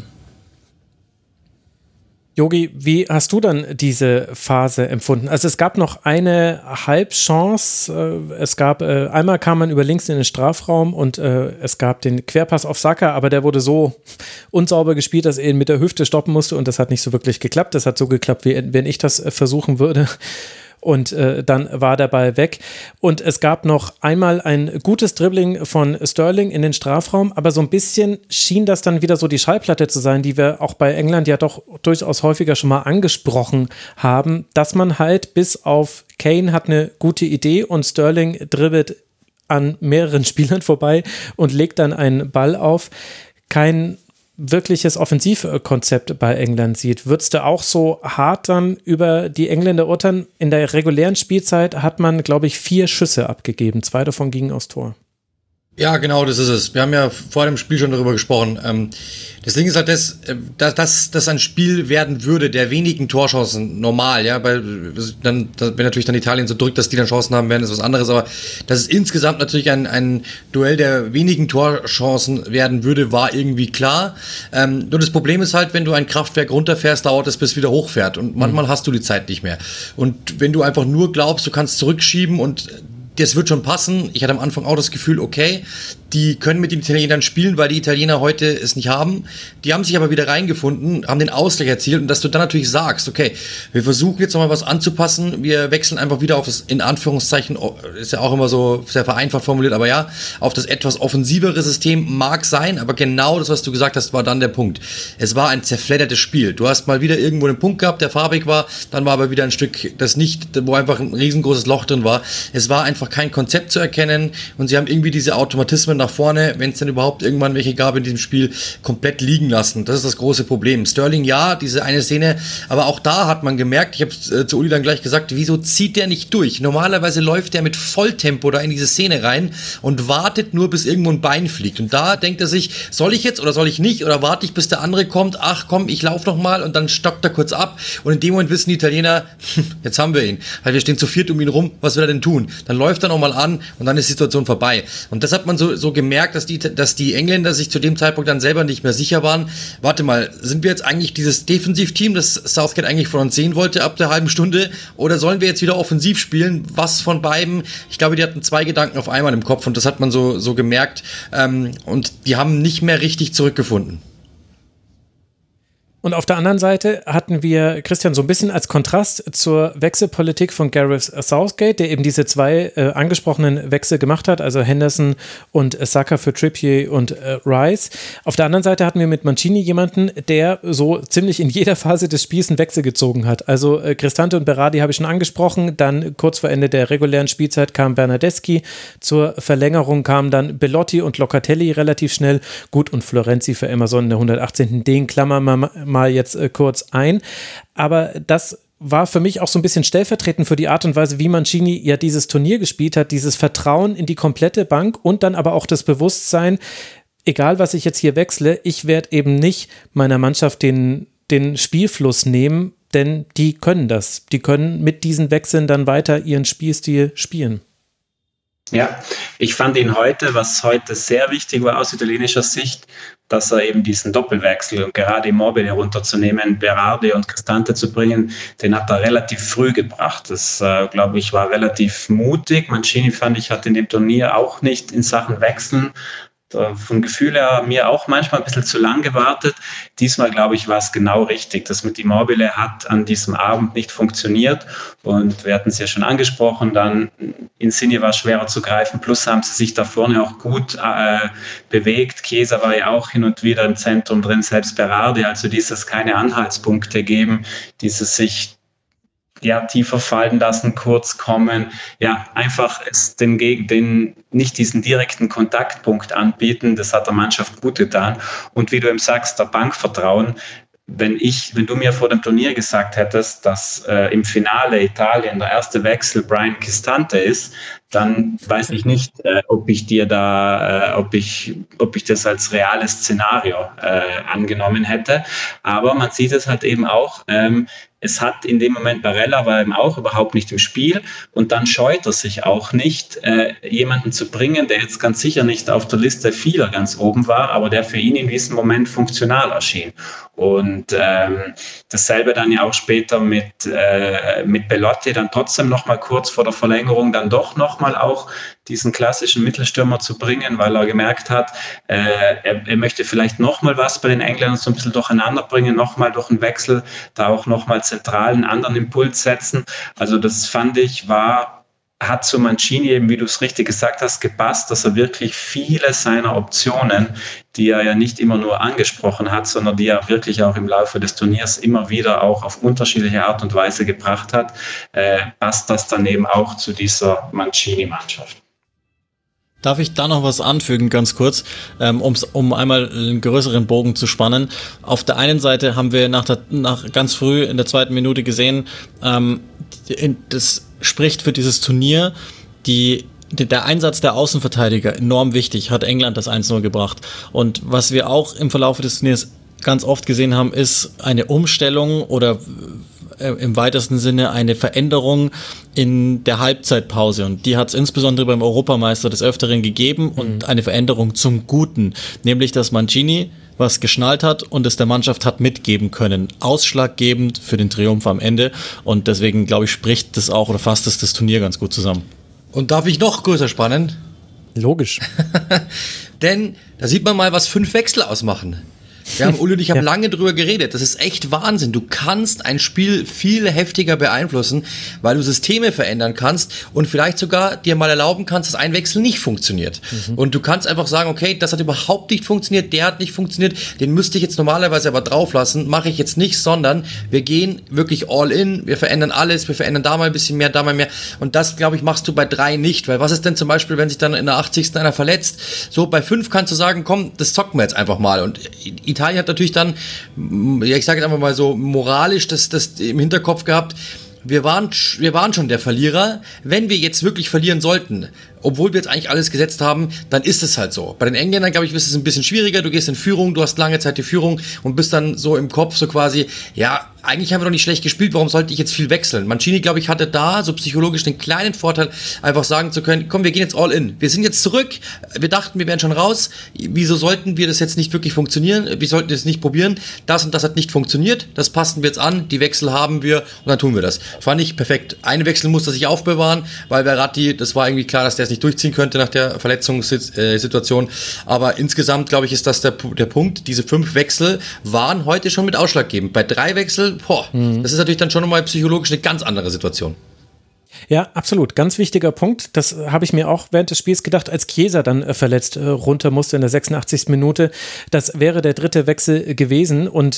Jogi, wie hast du dann diese Phase empfunden? Also es gab noch eine Halbchance. Einmal kam man über links in den Strafraum und es gab den Querpass auf Saka, aber der wurde so unsauber gespielt, dass er ihn mit der Hüfte stoppen musste und das hat nicht so wirklich geklappt. Das hat so geklappt, wie wenn ich das versuchen würde. Und dann war der Ball weg. Und es gab noch einmal ein gutes Dribbling von Sterling in den Strafraum, aber so ein bisschen schien das dann wieder so die Schallplatte zu sein, die wir auch bei England ja doch durchaus häufiger schon mal angesprochen haben, dass man halt bis auf Kane hat eine gute Idee und Sterling dribbelt an mehreren Spielern vorbei und legt dann einen Ball auf. Kein wirkliches Offensivkonzept bei England sieht. Würdest du auch so hart dann über die Engländer urteilen? In der regulären Spielzeit hat man, glaube ich, 4 Schüsse abgegeben. 2 davon gingen aufs Tor. Ja, genau, das ist es. Wir haben ja vor dem Spiel schon darüber gesprochen. Das Ding ist halt, dass das ein Spiel werden würde der wenigen Torchancen normal, ja, weil wenn natürlich dann Italien so drückt, dass die dann Chancen haben werden, ist was anderes, aber dass es insgesamt natürlich ein Duell der wenigen Torchancen werden würde, war irgendwie klar. Nur das Problem ist halt, wenn du ein Kraftwerk runterfährst, dauert es, bis es wieder hochfährt und manchmal hast du die Zeit nicht mehr. Und wenn du einfach nur glaubst, du kannst zurückschieben und das wird schon passen. Ich hatte am Anfang auch das Gefühl, okay, die können mit den Italienern spielen, weil die Italiener heute es nicht haben. Die haben sich aber wieder reingefunden, haben den Ausgleich erzielt und dass du dann natürlich sagst, okay, wir versuchen jetzt nochmal was anzupassen, wir wechseln einfach wieder auf das, in Anführungszeichen, ist ja auch immer so sehr vereinfacht formuliert, aber ja, auf das etwas offensivere System mag sein, aber genau das, was du gesagt hast, war dann der Punkt. Es war ein zerfleddertes Spiel. Du hast mal wieder irgendwo einen Punkt gehabt, der farbig war, dann war aber wieder ein Stück, das nicht, wo einfach ein riesengroßes Loch drin war. Es war einfach einfach kein Konzept zu erkennen und sie haben irgendwie diese Automatismen nach vorne, wenn es dann überhaupt irgendwann welche gab in diesem Spiel, komplett liegen lassen. Das ist das große Problem. Sterling, ja, diese eine Szene, aber auch da hat man gemerkt, ich habe es zu Uli dann gleich gesagt, wieso zieht der nicht durch? Normalerweise läuft der mit Volltempo da in diese Szene rein und wartet nur, bis irgendwo ein Bein fliegt. Und da denkt er sich, soll ich jetzt oder soll ich nicht? Oder warte ich, bis der andere kommt? Ach komm, ich laufe noch mal, und dann stockt er kurz ab. Und in dem Moment wissen die Italiener, jetzt haben wir ihn. Weil wir stehen zu viert um ihn rum, was will er denn tun? Dann läuft er noch mal an und dann ist die Situation vorbei. Und das hat man so gemerkt, dass die Engländer sich zu dem Zeitpunkt dann selber nicht mehr sicher waren. Warte mal, sind wir jetzt eigentlich dieses Defensivteam, das Southgate eigentlich von uns sehen wollte ab der halben Stunde? Oder sollen wir jetzt wieder offensiv spielen? Was von beiden? Ich glaube, die hatten 2 Gedanken auf einmal im Kopf und das hat man so gemerkt. Und die haben nicht mehr richtig zurückgefunden. Und auf der anderen Seite hatten wir, Christian, so ein bisschen als Kontrast zur Wechselpolitik von Gareth Southgate, der eben diese 2 angesprochenen Wechsel gemacht hat, also Henderson und Saka für Trippier und Rice. Auf der anderen Seite hatten wir mit Mancini jemanden, der so ziemlich in jeder Phase des Spiels einen Wechsel gezogen hat. Also Cristante und Berardi habe ich schon angesprochen, dann kurz vor Ende der regulären Spielzeit kam Bernardeschi, zur Verlängerung kamen dann Belotti und Locatelli relativ schnell, gut, und Florenzi für Emerson in der 118. Den klammern wir mal jetzt kurz ein, aber das war für mich auch so ein bisschen stellvertretend für die Art und Weise, wie Mancini ja dieses Turnier gespielt hat, dieses Vertrauen in die komplette Bank und dann aber auch das Bewusstsein, egal was ich jetzt hier wechsle, ich werde eben nicht meiner Mannschaft den Spielfluss nehmen, denn die können das. Die können mit diesen Wechseln dann weiter ihren Spielstil spielen. Ja, ich fand ihn was heute sehr wichtig war aus italienischer Sicht, dass er eben diesen Doppelwechsel und gerade Immobile runterzunehmen, Berardi und Cristante zu bringen, den hat er relativ früh gebracht. Das, glaube ich, war relativ mutig. Mancini, fand ich, hat in dem Turnier auch nicht in Sachen Wechseln vom Gefühl her mir auch manchmal ein bisschen zu lang gewartet. Diesmal, glaube ich, war es genau richtig. Das mit Immobile hat an diesem Abend nicht funktioniert und wir hatten es ja schon angesprochen, dann Insigne war schwerer zu greifen, plus haben sie sich da vorne auch gut bewegt. Chiesa war ja auch hin und wieder im Zentrum drin, selbst Berardi, also dieses keine Anhaltspunkte geben, dieses sich tiefer fallen lassen, kurz kommen, einfach nicht diesen direkten Kontaktpunkt anbieten, das hat der Mannschaft gut getan. Und wie du eben sagst, der Bankvertrauen, wenn du mir vor dem Turnier gesagt hättest, dass im Finale Italien der erste Wechsel Brian Cristante ist, dann weiß ich nicht, ob ich das als reales Szenario angenommen hätte. Aber man sieht es halt eben auch, es hat in dem Moment, Barella war eben auch überhaupt nicht im Spiel und dann scheut er sich auch nicht, jemanden zu bringen, der jetzt ganz sicher nicht auf der Liste vieler ganz oben war, aber der für ihn in diesem Moment funktional erschien. Und dasselbe dann ja auch später mit Belotti, dann trotzdem noch mal kurz vor der Verlängerung dann doch noch mal auch diesen klassischen Mittelstürmer zu bringen, weil er gemerkt hat, er möchte vielleicht noch mal was bei den Engländern so ein bisschen durcheinander bringen, noch mal durch einen Wechsel, da auch noch mal zentral einen anderen Impuls setzen. Also das fand ich hat zu Mancini eben, wie du es richtig gesagt hast, gepasst, dass er wirklich viele seiner Optionen, die er ja nicht immer nur angesprochen hat, sondern die er wirklich auch im Laufe des Turniers immer wieder auch auf unterschiedliche Art und Weise gebracht hat, passt das dann eben auch zu dieser Mancini-Mannschaft. Darf ich da noch was anfügen, ganz kurz, um einmal einen größeren Bogen zu spannen? Auf der einen Seite haben wir nach ganz früh in der 2. Minute gesehen, das spricht für dieses Turnier, der Einsatz der Außenverteidiger enorm wichtig, hat England das 1-0 gebracht. Und was wir auch im Verlauf des Turniers ganz oft gesehen haben, ist eine Umstellung oder im weitesten Sinne eine Veränderung in der Halbzeitpause. Und die hat es insbesondere beim Europameister des Öfteren gegeben und eine Veränderung zum Guten. Nämlich, dass Mancini was geschnallt hat und es der Mannschaft hat mitgeben können. Ausschlaggebend für den Triumph am Ende. Und deswegen, glaube ich, spricht das auch oder fasst das Turnier ganz gut zusammen. Und darf ich noch größer spannen? Logisch. Denn da sieht man mal, was 5 Wechsel ausmachen. Uli und ich haben lange drüber geredet. Das ist echt Wahnsinn. Du kannst ein Spiel viel heftiger beeinflussen, weil du Systeme verändern kannst und vielleicht sogar dir mal erlauben kannst, dass ein Wechsel nicht funktioniert. Und du kannst einfach sagen, okay, das hat überhaupt nicht funktioniert, der hat nicht funktioniert, den müsste ich jetzt normalerweise aber drauf lassen, mache ich jetzt nicht, sondern wir gehen wirklich all in, wir verändern alles, wir verändern da mal ein bisschen mehr, da mal mehr. Und das, glaube ich, machst du bei 3 nicht, weil was ist denn zum Beispiel, wenn sich dann in der 80. einer verletzt? So, bei 5 kannst du sagen, komm, das zocken wir jetzt einfach mal. Und Italien hat natürlich dann, ja, ich sage jetzt einfach mal so, moralisch das im Hinterkopf gehabt, wir waren schon der Verlierer. Wenn wir jetzt wirklich verlieren sollten, obwohl wir jetzt eigentlich alles gesetzt haben, dann ist es halt so. Bei den Engländern, glaube ich, ist es ein bisschen schwieriger. Du gehst in Führung, du hast lange Zeit die Führung und bist dann so im Kopf so quasi, ja, eigentlich haben wir doch nicht schlecht gespielt, warum sollte ich jetzt viel wechseln? Mancini, glaube ich, hatte da so psychologisch den kleinen Vorteil, einfach sagen zu können, komm, wir gehen jetzt all in. Wir sind jetzt zurück, wir dachten, wir wären schon raus. Wieso sollten wir das jetzt nicht wirklich funktionieren? Wir sollten es nicht probieren. Das und das hat nicht funktioniert, das passen wir jetzt an, die Wechsel haben wir und dann tun wir das. Fand ich perfekt. Einen Wechsel musste sich aufbewahren, weil Verratti, das war irgendwie klar, dass der es nicht durchziehen könnte nach der Verletzungssituation. Aber insgesamt, glaube ich, ist das der Punkt. Diese 5 Wechsel waren heute schon mit ausschlaggebend. Bei 3 Wechseln, das ist natürlich dann schon nochmal psychologisch eine ganz andere Situation. Ja, absolut. Ganz wichtiger Punkt. Das habe ich mir auch während des Spiels gedacht, als Chiesa dann verletzt runter musste in der 86. Minute. Das wäre der 3. Wechsel gewesen und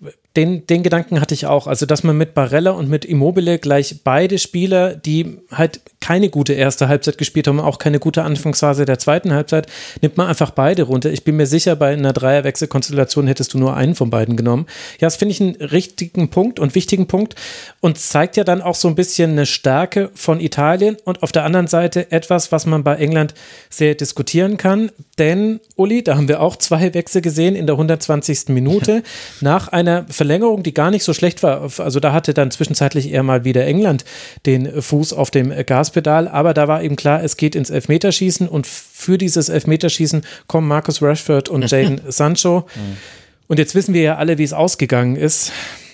den Gedanken hatte ich auch. Also, dass man mit Barella und mit Immobile gleich beide Spieler, die halt keine gute erste Halbzeit gespielt haben, auch keine gute Anfangsphase der zweiten Halbzeit, nimmt man einfach beide runter. Ich bin mir sicher, bei einer Dreierwechselkonstellation hättest du nur einen von beiden genommen. Ja, das finde ich einen richtigen Punkt und wichtigen Punkt und zeigt ja dann auch so ein bisschen eine Stärke von Italien und auf der anderen Seite etwas, was man bei England sehr diskutieren kann. Denn, Uli, da haben wir auch 2 Wechsel gesehen in der 120. Minute nach einer Verlängerung, die gar nicht so schlecht war. Also da hatte dann zwischenzeitlich eher mal wieder England den Fuß auf dem Gaspedal, aber da war eben klar, es geht ins Elfmeterschießen und für dieses Elfmeterschießen kommen Marcus Rashford und Jadon Sancho. Und jetzt wissen wir ja alle, wie es ausgegangen ist.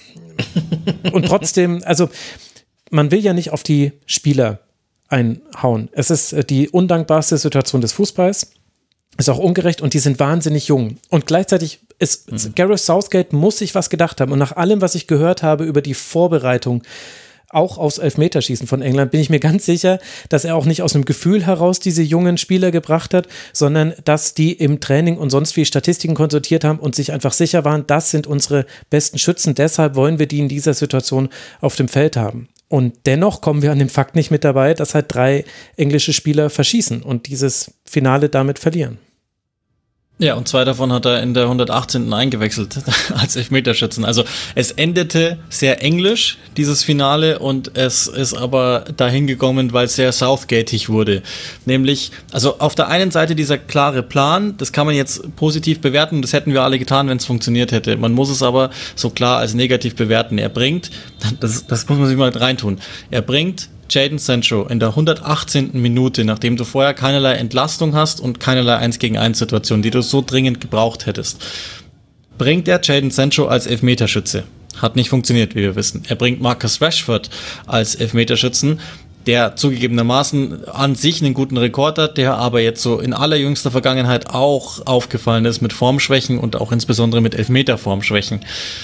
Und trotzdem, also man will ja nicht auf die Spieler einhauen. Es ist die undankbarste Situation des Fußballs. Ist auch ungerecht und die sind wahnsinnig jung. Und gleichzeitig Gareth Southgate muss sich was gedacht haben. Und nach allem, was ich gehört habe über die Vorbereitung, auch aufs Elfmeterschießen von England, bin ich mir ganz sicher, dass er auch nicht aus einem Gefühl heraus diese jungen Spieler gebracht hat, sondern dass die im Training und sonst wie Statistiken konsultiert haben und sich einfach sicher waren, das sind unsere besten Schützen. Deshalb wollen wir die in dieser Situation auf dem Feld haben. Und dennoch kommen wir an dem Fakt nicht mit dabei, dass halt 3 englische Spieler verschießen und dieses Finale damit verlieren. Ja, und 2 davon hat er in der 118. eingewechselt als Elfmeterschützen. Also es endete sehr englisch, dieses Finale, und es ist aber dahin gekommen, weil es sehr Southgateig wurde. Nämlich, also auf der einen Seite dieser klare Plan, das kann man jetzt positiv bewerten, das hätten wir alle getan, wenn es funktioniert hätte. Man muss es aber so klar als negativ bewerten. Er bringt, das muss man sich mal reintun, er bringt Jadon Sancho in der 118. Minute, nachdem du vorher keinerlei Entlastung hast und keinerlei 1-gegen-1-Situation, die du so dringend gebraucht hättest, bringt er Jadon Sancho als Elfmeterschütze. Hat nicht funktioniert, wie wir wissen. Er bringt Marcus Rashford als Elfmeterschützen, der zugegebenermaßen an sich einen guten Rekord hat, der aber jetzt so in allerjüngster Vergangenheit auch aufgefallen ist mit Formschwächen und auch insbesondere mit Elfmeter-Formschwächen.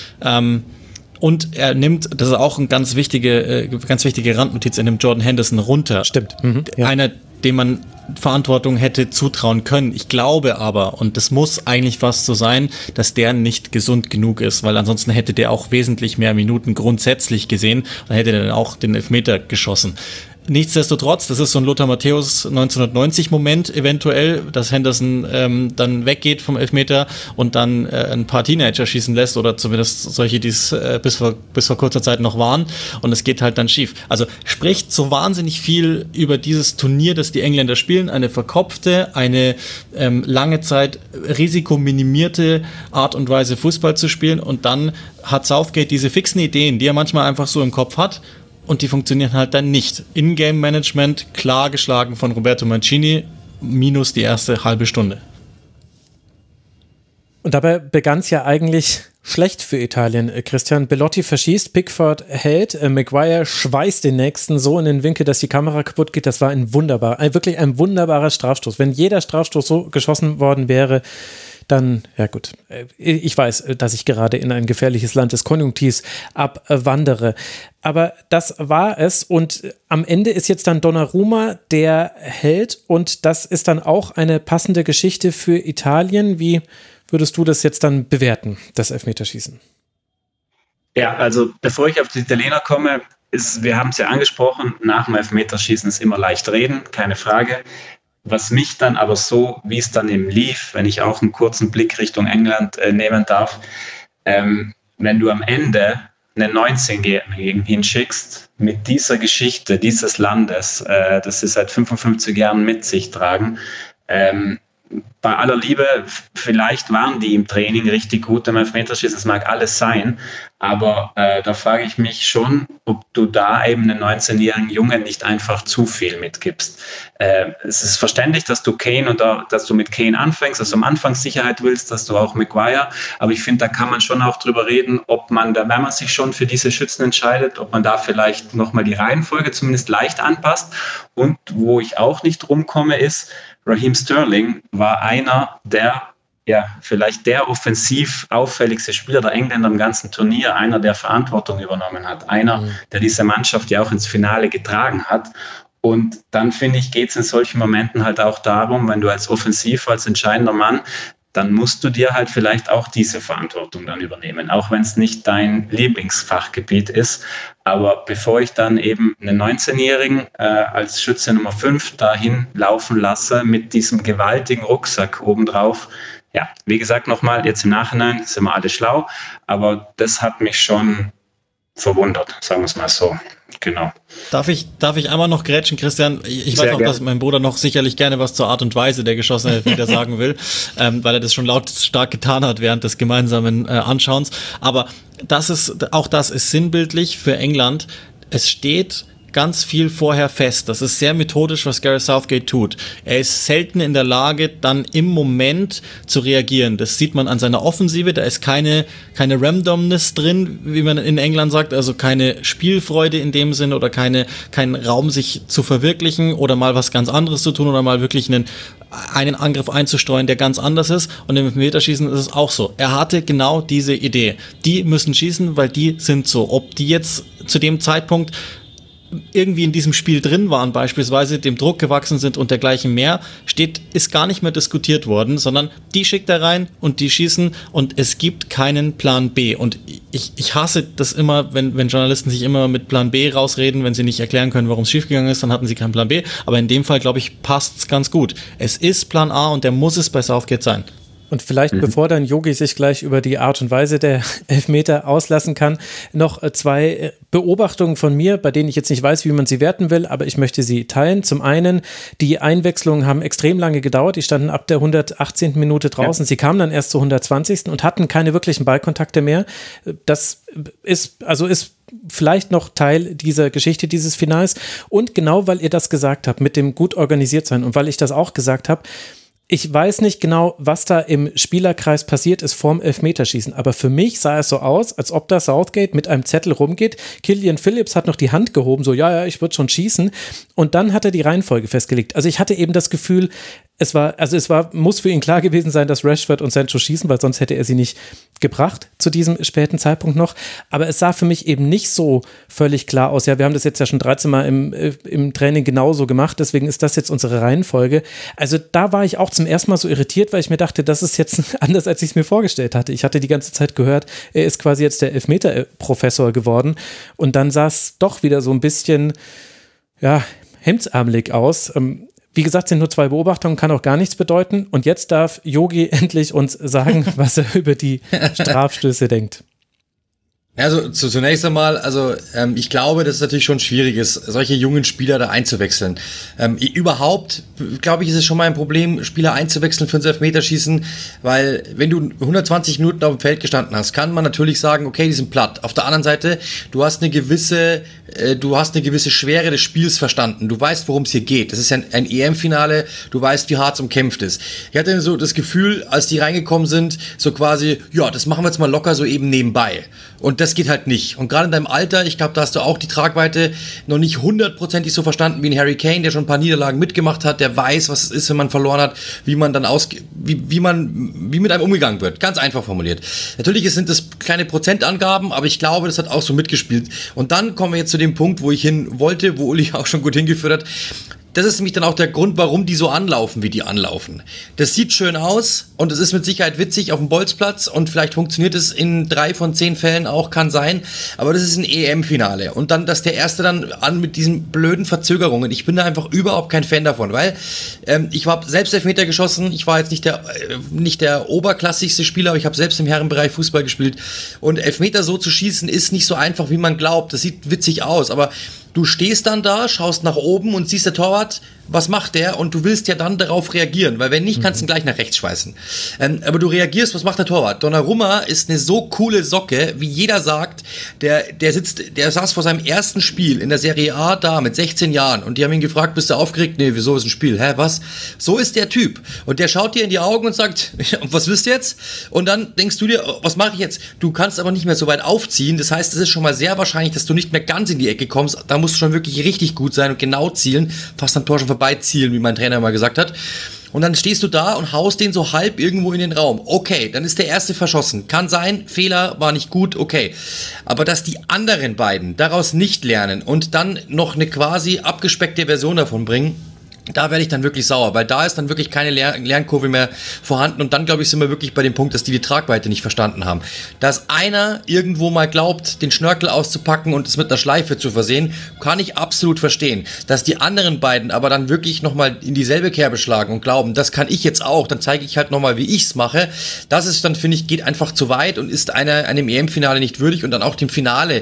Und er nimmt, das ist auch eine ganz wichtige Randnotiz, er nimmt Jordan Henderson runter. Stimmt. Ja. Einer, dem man Verantwortung hätte zutrauen können. Ich glaube aber, und das muss eigentlich fast so sein, dass der nicht gesund genug ist, weil ansonsten hätte der auch wesentlich mehr Minuten grundsätzlich gesehen, dann hätte er dann auch den Elfmeter geschossen. Nichtsdestotrotz, das ist so ein Lothar Matthäus 1990-Moment eventuell, dass Henderson dann weggeht vom Elfmeter und dann ein paar Teenager schießen lässt oder zumindest solche, die es bis vor kurzer Zeit noch waren, und es geht halt dann schief. Also spricht so wahnsinnig viel über dieses Turnier, das die Engländer spielen, eine verkopfte, eine lange Zeit risikominimierte Art und Weise Fußball zu spielen, und dann hat Southgate diese fixen Ideen, die er manchmal einfach so im Kopf hat, und die funktionieren halt dann nicht. In-Game-Management klar geschlagen von Roberto Mancini, minus die erste halbe Stunde. Und dabei begann es ja eigentlich schlecht für Italien. Christian, Belotti verschießt, Pickford hält, Maguire schweißt den nächsten so in den Winkel, dass die Kamera kaputt geht. Das war wirklich ein wunderbarer Strafstoß. Wenn jeder Strafstoß so geschossen worden wäre, dann, ja gut, ich weiß, dass ich gerade in ein gefährliches Land des Konjunktivs abwandere. Aber das war es und am Ende ist jetzt dann Donnarumma der Held und das ist dann auch eine passende Geschichte für Italien. Wie würdest du das jetzt dann bewerten, das Elfmeterschießen? Ja, also bevor ich auf die Italiener komme, wir haben es ja angesprochen, nach dem Elfmeterschießen ist immer leicht reden, keine Frage. Was mich dann aber so, wie es dann eben lief, wenn ich auch einen kurzen Blick Richtung England nehmen darf, wenn du am Ende einen 19-Jährigen hinschickst, mit dieser Geschichte dieses Landes, das sie seit 55 Jahren mit sich tragen, bei aller Liebe, vielleicht waren die im Training richtig gut im Elfmeterschießen, das mag alles sein, aber da frage ich mich schon, ob du da eben einen 19-jährigen Jungen nicht einfach zu viel mitgibst. Es ist verständlich, dass du dass du mit Kane anfängst, dass du am Anfang Sicherheit willst, dass du auch Maguire, aber ich finde, da kann man schon auch drüber reden, ob man da, wenn man sich schon für diese Schützen entscheidet, ob man da vielleicht nochmal die Reihenfolge zumindest leicht anpasst. Und wo ich auch nicht rumkomme, ist, Raheem Sterling war einer vielleicht der offensiv auffälligste Spieler der Engländer im ganzen Turnier, einer, der Verantwortung übernommen hat, einer, der diese Mannschaft ja auch ins Finale getragen hat. Und dann, finde ich, geht es in solchen Momenten halt auch darum, wenn du als entscheidender Mann, dann musst du dir halt vielleicht auch diese Verantwortung dann übernehmen, auch wenn es nicht dein Lieblingsfachgebiet ist. Aber bevor ich dann eben einen 19-Jährigen als Schütze Nummer 5 dahin laufen lasse mit diesem gewaltigen Rucksack obendrauf, ja, wie gesagt, nochmal, jetzt im Nachhinein sind wir alle schlau, aber das hat mich schon verwundert, sagen wir es mal so. Genau. Darf ich einmal noch grätschen, Christian? Ich weiß auch, dass mein Bruder noch sicherlich gerne was zur Art und Weise der geschossenen Elfmeter sagen will, weil er das schon lautstark getan hat während des gemeinsamen Anschauens. Aber das ist sinnbildlich für England. Es steht ganz viel vorher fest. Das ist sehr methodisch, was Gareth Southgate tut. Er ist selten in der Lage, dann im Moment zu reagieren. Das sieht man an seiner Offensive. Da ist keine Randomness drin, wie man in England sagt, also keine Spielfreude in dem Sinne oder kein Raum, sich zu verwirklichen oder mal was ganz anderes zu tun oder mal wirklich einen Angriff einzustreuen, der ganz anders ist. Und im Elfmeterschießen ist es auch so. Er hatte genau diese Idee. Die müssen schießen, weil die sind so. Ob die jetzt zu dem Zeitpunkt irgendwie in diesem Spiel drin waren, beispielsweise dem Druck gewachsen sind und dergleichen mehr, ist gar nicht mehr diskutiert worden, sondern die schickt er rein und die schießen und es gibt keinen Plan B. Und ich hasse das immer, wenn Journalisten sich immer mit Plan B rausreden, wenn sie nicht erklären können, warum es schiefgegangen ist, dann hatten sie keinen Plan B. Aber in dem Fall, glaube ich, passt es ganz gut. Es ist Plan A und der muss es bei Southgate sein. Und vielleicht, bevor dann Yogi sich gleich über die Art und Weise der Elfmeter auslassen kann, noch 2 Beobachtungen von mir, bei denen ich jetzt nicht weiß, wie man sie werten will, aber ich möchte sie teilen. Zum einen, die Einwechslungen haben extrem lange gedauert. Die standen ab der 118. Minute draußen. Ja. Sie kamen dann erst zur 120. und hatten keine wirklichen Ballkontakte mehr. Das ist vielleicht noch Teil dieser Geschichte, dieses Finals. Und genau, weil ihr das gesagt habt, mit dem gut organisiert sein und weil ich das auch gesagt habe, ich weiß nicht genau, was da im Spielerkreis passiert ist vorm Elfmeterschießen, aber für mich sah es so aus, als ob da Southgate mit einem Zettel rumgeht. Killian Phillips hat noch die Hand gehoben, so ja, ich würde schon schießen, und dann hat er die Reihenfolge festgelegt. Also ich hatte eben das Gefühl, muss für ihn klar gewesen sein, dass Rashford und Sancho schießen, weil sonst hätte er sie nicht gebracht zu diesem späten Zeitpunkt noch. Aber es sah für mich eben nicht so völlig klar aus. Ja, wir haben das jetzt ja schon 13 Mal im Training genauso gemacht, deswegen ist das jetzt unsere Reihenfolge. Also da war ich auch zum ersten Mal so irritiert, weil ich mir dachte, das ist jetzt anders, als ich es mir vorgestellt hatte. Ich hatte die ganze Zeit gehört, er ist quasi jetzt der Elfmeter-Professor geworden und dann sah es doch wieder so ein bisschen, hemdsärmelig aus. Wie gesagt, sind nur 2 Beobachtungen, kann auch gar nichts bedeuten. Und jetzt darf Yogi endlich uns sagen, was er über die Strafstöße denkt. Also zunächst einmal, ich glaube, dass es natürlich schon schwierig ist, solche jungen Spieler da einzuwechseln. Überhaupt, glaube ich, ist es schon mal ein Problem, Spieler einzuwechseln für ein Elfmeterschießen, weil wenn du 120 Minuten auf dem Feld gestanden hast, kann man natürlich sagen, okay, die sind platt. Auf der anderen Seite, du hast eine gewisse Schwere des Spiels verstanden. Du weißt, worum es hier geht. Das ist ein EM-Finale, du weißt, wie hart es umkämpft ist. Ich hatte so das Gefühl, als die reingekommen sind, so quasi, ja, das machen wir jetzt mal locker so eben nebenbei. Und das geht halt nicht. Und gerade in deinem Alter, ich glaube, da hast du auch die Tragweite noch nicht 100% so verstanden wie ein Harry Kane, der schon ein paar Niederlagen mitgemacht hat, der weiß, was es ist, wenn man verloren hat, wie man dann wie mit einem umgegangen wird. Ganz einfach formuliert. Natürlich sind das kleine Prozentangaben, aber ich glaube, das hat auch so mitgespielt. Und dann kommen wir jetzt zu dem Punkt, wo ich hin wollte, wo Uli auch schon gut hingeführt hat. Das ist nämlich dann auch der Grund, warum die so anlaufen, wie die anlaufen. Das sieht schön aus und es ist mit Sicherheit witzig auf dem Bolzplatz und vielleicht funktioniert es in 3 von 10 Fällen auch, kann sein, aber das ist ein EM-Finale. Und dann, dass der Erste dann an mit diesen blöden Verzögerungen, ich bin da einfach überhaupt kein Fan davon, weil ich habe selbst Elfmeter geschossen, ich war jetzt nicht der oberklassigste Spieler, aber ich habe selbst im Herrenbereich Fußball gespielt und Elfmeter so zu schießen ist nicht so einfach, wie man glaubt. Das sieht witzig aus, aber du stehst dann da, schaust nach oben und siehst der Torwart, was macht der? Und du willst ja dann darauf reagieren, weil wenn nicht, kannst du ihn gleich nach rechts schmeißen. Aber du reagierst, was macht der Torwart? Donnarumma ist eine so coole Socke, wie jeder sagt, der saß vor seinem ersten Spiel in der Serie A da mit 16 Jahren und die haben ihn gefragt, bist du aufgeregt? Nee, wieso ist ein Spiel? Hä, was? So ist der Typ. Und der schaut dir in die Augen und sagt, was willst du jetzt? Und dann denkst du dir, was mache ich jetzt? Du kannst aber nicht mehr so weit aufziehen, das heißt, es ist schon mal sehr wahrscheinlich, dass du nicht mehr ganz in die Ecke kommst, da musst du schon wirklich richtig gut sein und genau zielen, fast am Tor schon vorbeizielen, wie mein Trainer mal gesagt hat. Und dann stehst du da und haust den so halb irgendwo in den Raum. Okay, dann ist der Erste verschossen. Kann sein, Fehler, war nicht gut, okay. Aber dass die anderen beiden daraus nicht lernen und dann noch eine quasi abgespeckte Version davon bringen, da werde ich dann wirklich sauer, weil da ist dann wirklich keine Lernkurve mehr vorhanden und dann, glaube ich, sind wir wirklich bei dem Punkt, dass die Tragweite nicht verstanden haben. Dass einer irgendwo mal glaubt, den Schnörkel auszupacken und es mit einer Schleife zu versehen, kann ich absolut verstehen. Dass die anderen beiden aber dann wirklich nochmal in dieselbe Kerbe schlagen und glauben, das kann ich jetzt auch, dann zeige ich halt nochmal, wie ich es mache, das ist dann, finde ich, geht einfach zu weit und ist einem EM-Finale nicht würdig und dann auch dem Finale,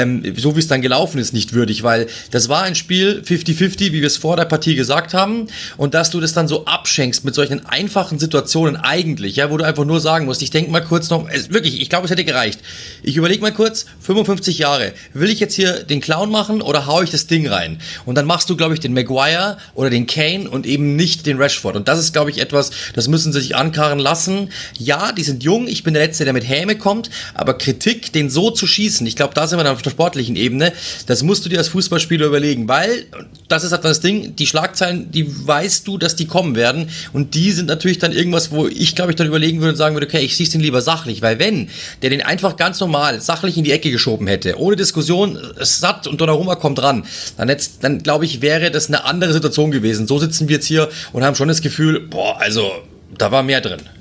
so wie es dann gelaufen ist, nicht würdig, weil das war ein Spiel 50-50, wie wir es vor der Partie gesagt haben, und dass du das dann so abschenkst mit solchen einfachen Situationen eigentlich, ja, wo du einfach nur sagen musst, ich denke mal kurz noch, wirklich, ich glaube, es hätte gereicht. Ich überlege mal kurz, 55 Jahre, will ich jetzt hier den Clown machen oder hau ich das Ding rein? Und dann machst du, glaube ich, den Maguire oder den Kane und eben nicht den Rashford. Und das ist, glaube ich, etwas, das müssen sie sich ankarren lassen. Ja, die sind jung, ich bin der Letzte, der mit Häme kommt, aber Kritik, den so zu schießen, ich glaube, da sind wir dann auf der sportlichen Ebene, das musst du dir als Fußballspieler überlegen, weil, das ist halt das Ding, die Schlagzeilen, die weißt du, dass die kommen werden und die sind natürlich dann irgendwas, wo ich, glaube ich, dann überlegen würde und sagen würde, okay, ich schieße den lieber sachlich, weil wenn der den einfach ganz normal sachlich in die Ecke geschoben hätte, ohne Diskussion, satt und Donnarumma kommt ran, dann glaube ich, wäre das eine andere Situation gewesen. So sitzen wir jetzt hier und haben schon das Gefühl, boah, also, da war mehr drin.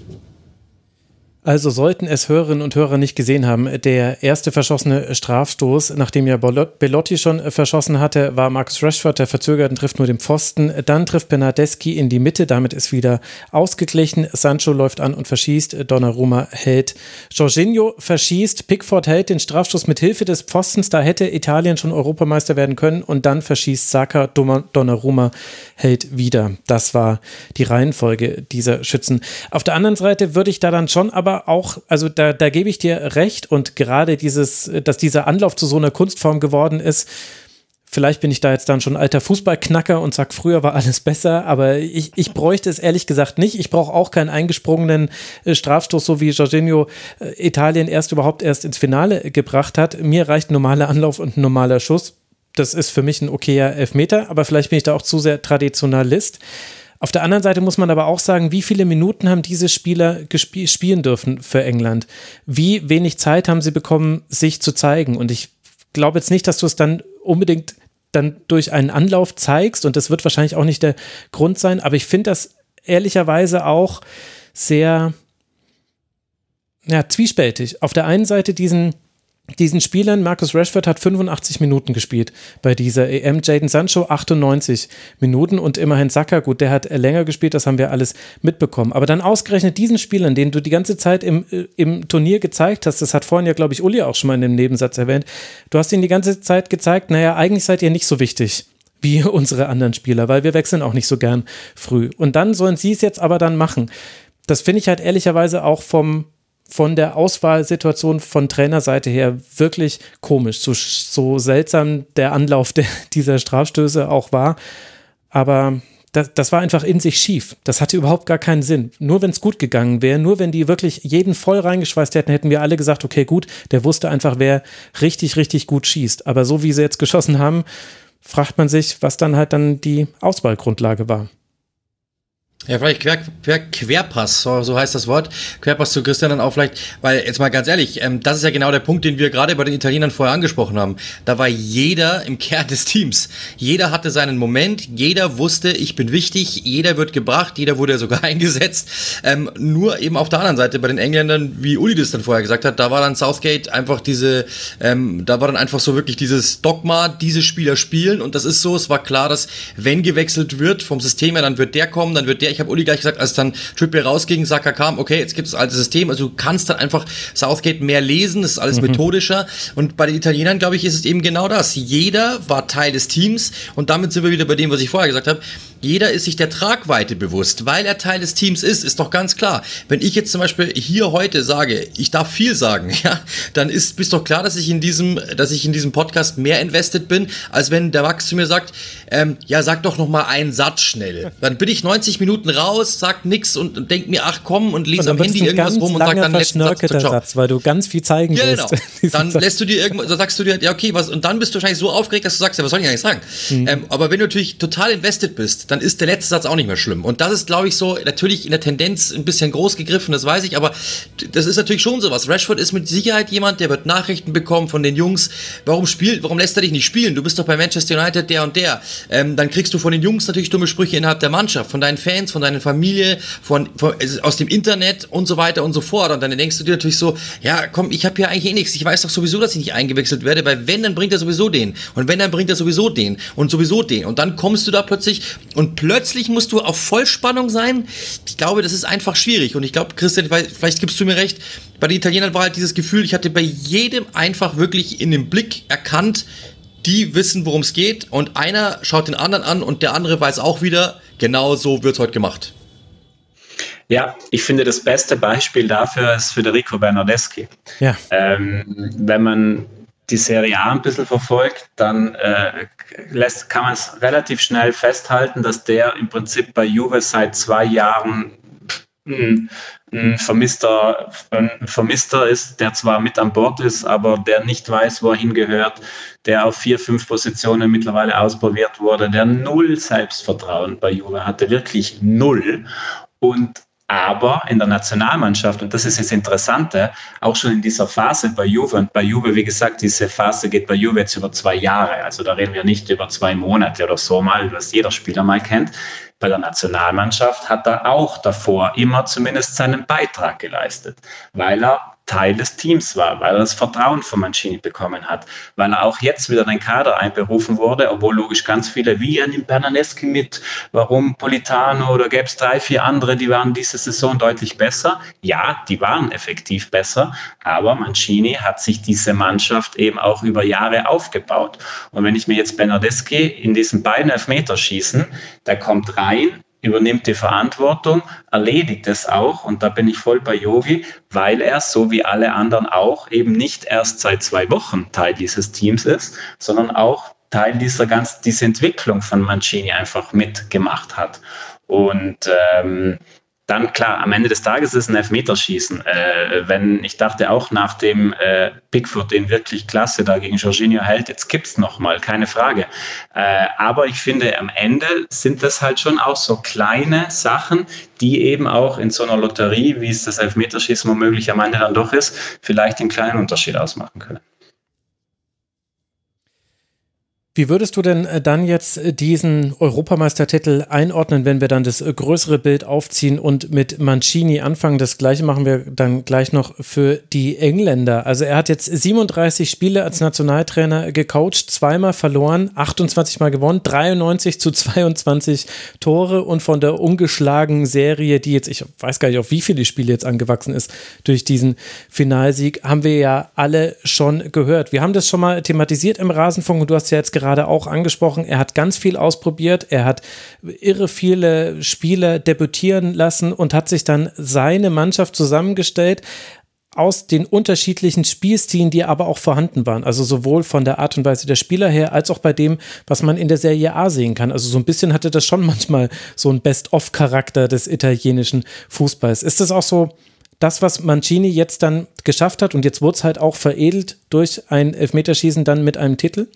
Also sollten es Hörerinnen und Hörer nicht gesehen haben, der erste verschossene Strafstoß, nachdem ja Belotti schon verschossen hatte, war Marcus Rashford, der verzögert und trifft nur den Pfosten. Dann trifft Bernardeschi in die Mitte, damit ist wieder ausgeglichen. Sancho läuft an und verschießt, Donnarumma hält. Jorginho verschießt, Pickford hält den Strafstoß mit Hilfe des Pfostens, da hätte Italien schon Europameister werden können und dann verschießt Saka, Donnarumma hält wieder. Das war die Reihenfolge dieser Schützen. Auf der anderen Seite würde ich da dann schon aber auch, also da gebe ich dir recht und gerade dass dieser Anlauf zu so einer Kunstform geworden ist, vielleicht bin ich da jetzt dann schon alter Fußballknacker und sag, früher war alles besser, aber ich bräuchte es ehrlich gesagt nicht. Ich brauche auch keinen eingesprungenen Strafstoß, so wie Jorginho Italien erst ins Finale gebracht hat. Mir reicht ein normaler Anlauf und ein normaler Schuss. Das ist für mich ein okayer Elfmeter, aber vielleicht bin ich da auch zu sehr Traditionalist. Auf der anderen Seite muss man aber auch sagen, wie viele Minuten haben diese Spieler spielen dürfen für England? Wie wenig Zeit haben sie bekommen, sich zu zeigen? Und ich glaube jetzt nicht, dass du es dann unbedingt dann durch einen Anlauf zeigst und das wird wahrscheinlich auch nicht der Grund sein, aber ich finde das ehrlicherweise auch sehr zwiespältig. Auf der einen Seite diesen Spielern, Marcus Rashford hat 85 Minuten gespielt bei dieser EM, Jadon Sancho 98 Minuten und immerhin Saka, gut, der hat länger gespielt, das haben wir alles mitbekommen. Aber dann ausgerechnet diesen Spielern, denen du die ganze Zeit im Turnier gezeigt hast, das hat vorhin ja, glaube ich, Uli auch schon mal in dem Nebensatz erwähnt, du hast ihnen die ganze Zeit gezeigt, naja, eigentlich seid ihr nicht so wichtig wie unsere anderen Spieler, weil wir wechseln auch nicht so gern früh. Und dann sollen sie es jetzt aber dann machen. Das finde ich halt ehrlicherweise auch von der Auswahlsituation von Trainerseite her wirklich komisch, so seltsam der Anlauf dieser Strafstöße auch war, aber das war einfach in sich schief. Das hatte überhaupt gar keinen Sinn. Nur wenn es gut gegangen wäre, nur wenn die wirklich jeden voll reingeschweißt hätten, hätten wir alle gesagt, okay, gut, der wusste einfach, wer richtig, richtig gut schießt. Aber so wie sie jetzt geschossen haben, fragt man sich, was dann halt dann die Auswahlgrundlage war. Ja, vielleicht Querpass, so heißt das Wort. Querpass zu Christian dann auch vielleicht, weil jetzt mal ganz ehrlich, das ist ja genau der Punkt, den wir gerade bei den Italienern vorher angesprochen haben. Da war jeder im Kern des Teams. Jeder hatte seinen Moment, jeder wusste, ich bin wichtig, jeder wird gebracht, jeder wurde sogar eingesetzt. Nur eben auf der anderen Seite bei den Engländern, wie Uli das dann vorher gesagt hat, da war dann Southgate einfach da war dann einfach so wirklich dieses Dogma, diese Spieler spielen, und das ist so, es war klar, dass wenn gewechselt wird vom System her, dann wird der kommen, dann wird der. Ich habe Uli gleich gesagt, als dann Trippier rausging, Saka kam, okay, jetzt gibt es das alte System, also du kannst dann einfach Southgate mehr lesen, das ist alles methodischer, und bei den Italienern, glaube ich, ist es eben genau das. Jeder war Teil des Teams, und damit sind wir wieder bei dem, was ich vorher gesagt habe. Jeder ist sich der Tragweite bewusst, weil er Teil des Teams ist doch ganz klar. Wenn ich jetzt zum Beispiel hier heute sage, ich darf viel sagen, ja, dann ist doch klar, dass ich in diesem Podcast mehr invested bin, als wenn der Max zu mir sagt, ja, sag doch noch mal einen Satz schnell. Dann bin ich 90 Minuten raus, sag nix und denk mir, ach komm, und lese am Handy irgendwas rum und sag dann letzten Satz, weil du ganz viel zeigen willst. Genau. Dann lässt du dir irgendwas, dann sagst du dir, ja okay, was, und dann bist du wahrscheinlich so aufgeregt, dass du sagst, ja, was soll ich eigentlich sagen? Aber wenn du natürlich total invested bist, dann ist der letzte Satz auch nicht mehr schlimm. Und das ist, glaube ich, so natürlich in der Tendenz ein bisschen groß gegriffen, das weiß ich, aber das ist natürlich schon sowas. Rashford ist mit Sicherheit jemand, der wird Nachrichten bekommen von den Jungs, warum lässt er dich nicht spielen? Du bist doch bei Manchester United der und der. Dann kriegst du von den Jungs natürlich dumme Sprüche innerhalb der Mannschaft, von deinen Fans, von deiner Familie, aus dem Internet und so weiter und so fort. Und dann denkst du dir natürlich so, ja komm, ich habe hier eigentlich nichts. Ich weiß doch sowieso, dass ich nicht eingewechselt werde, weil wenn, dann bringt er sowieso den. Und wenn, dann bringt er sowieso den. Und sowieso den. Und dann kommst du da plötzlich musst du auf Vollspannung sein. Ich glaube, das ist einfach schwierig. Und ich glaube, Christian, vielleicht gibst du mir recht, bei den Italienern war halt dieses Gefühl, ich hatte bei jedem einfach wirklich in dem Blick erkannt, die wissen, worum es geht. Und einer schaut den anderen an und der andere weiß auch wieder, genau so wird es heute gemacht. Ja, ich finde, das beste Beispiel dafür ist Federico Bernardeschi. Ja. Wenn man die Serie A ein bisschen verfolgt, dann kann man es relativ schnell festhalten, dass der im Prinzip bei Juve seit 2 Jahren ein Vermisster ist, der zwar mit an Bord ist, aber der nicht weiß, wo er hingehört, der auf 4, 5 Positionen mittlerweile ausprobiert wurde, der 0 Selbstvertrauen bei Juve hatte, wirklich 0. Aber in der Nationalmannschaft, und das ist das Interessante, auch schon in dieser Phase bei Juve, und bei Juve, wie gesagt, diese Phase geht bei Juve jetzt über 2 Jahre, also da reden wir nicht über 2 Monate oder so mal, was jeder Spieler mal kennt. Bei der Nationalmannschaft hat er auch davor immer zumindest seinen Beitrag geleistet, weil er Teil des Teams war, weil er das Vertrauen von Mancini bekommen hat, weil er auch jetzt wieder in den Kader einberufen wurde, obwohl logisch ganz viele, wie er nimmt Bernardeschi mit, warum Politano, oder gäbe es 3, 4 andere, die waren diese Saison deutlich besser. Ja, die waren effektiv besser, aber Mancini hat sich diese Mannschaft eben auch über Jahre aufgebaut. Und wenn ich mir jetzt Bernardeschi in diesen beiden Elfmeterschießen, der kommt rein, übernimmt die Verantwortung, erledigt es auch, und da bin ich voll bei Jogi, weil er, so wie alle anderen auch, eben nicht erst seit 2 Wochen Teil dieses Teams ist, sondern auch Teil dieser Entwicklung von Mancini einfach mitgemacht hat. Und dann, klar, am Ende des Tages ist es ein Elfmeterschießen. Ich dachte auch nach dem Pickford, den wirklich klasse da gegen Jorginho hält, jetzt kippt's nochmal, keine Frage. Aber ich finde, am Ende sind das halt schon auch so kleine Sachen, die eben auch in so einer Lotterie, wie es das Elfmeterschießen womöglich am Ende dann doch ist, vielleicht einen kleinen Unterschied ausmachen können. Wie würdest du denn dann jetzt diesen Europameistertitel einordnen, wenn wir dann das größere Bild aufziehen und mit Mancini anfangen? Das Gleiche machen wir dann gleich noch für die Engländer. Also er hat jetzt 37 Spiele als Nationaltrainer gecoacht, 2-mal verloren, 28 Mal gewonnen, 93-22 Tore, und von der ungeschlagenen Serie, die jetzt, ich weiß gar nicht, auf wie viele Spiele jetzt angewachsen ist durch diesen Finalsieg, haben wir ja alle schon gehört. Wir haben das schon mal thematisiert im Rasenfunk, und du hast ja jetzt gerade auch angesprochen, er hat ganz viel ausprobiert, er hat irre viele Spieler debütieren lassen und hat sich dann seine Mannschaft zusammengestellt. aus den unterschiedlichen Spielstilen, die aber auch vorhanden waren. Also sowohl von der Art und Weise der Spieler her, als auch bei dem, was man in der Serie A sehen kann. Also so ein bisschen hatte das schon manchmal so ein Best-of-Charakter des italienischen Fußballs. Ist das auch so das, was Mancini jetzt dann geschafft hat? Und jetzt wurde es halt auch veredelt durch ein Elfmeterschießen dann mit einem Titel?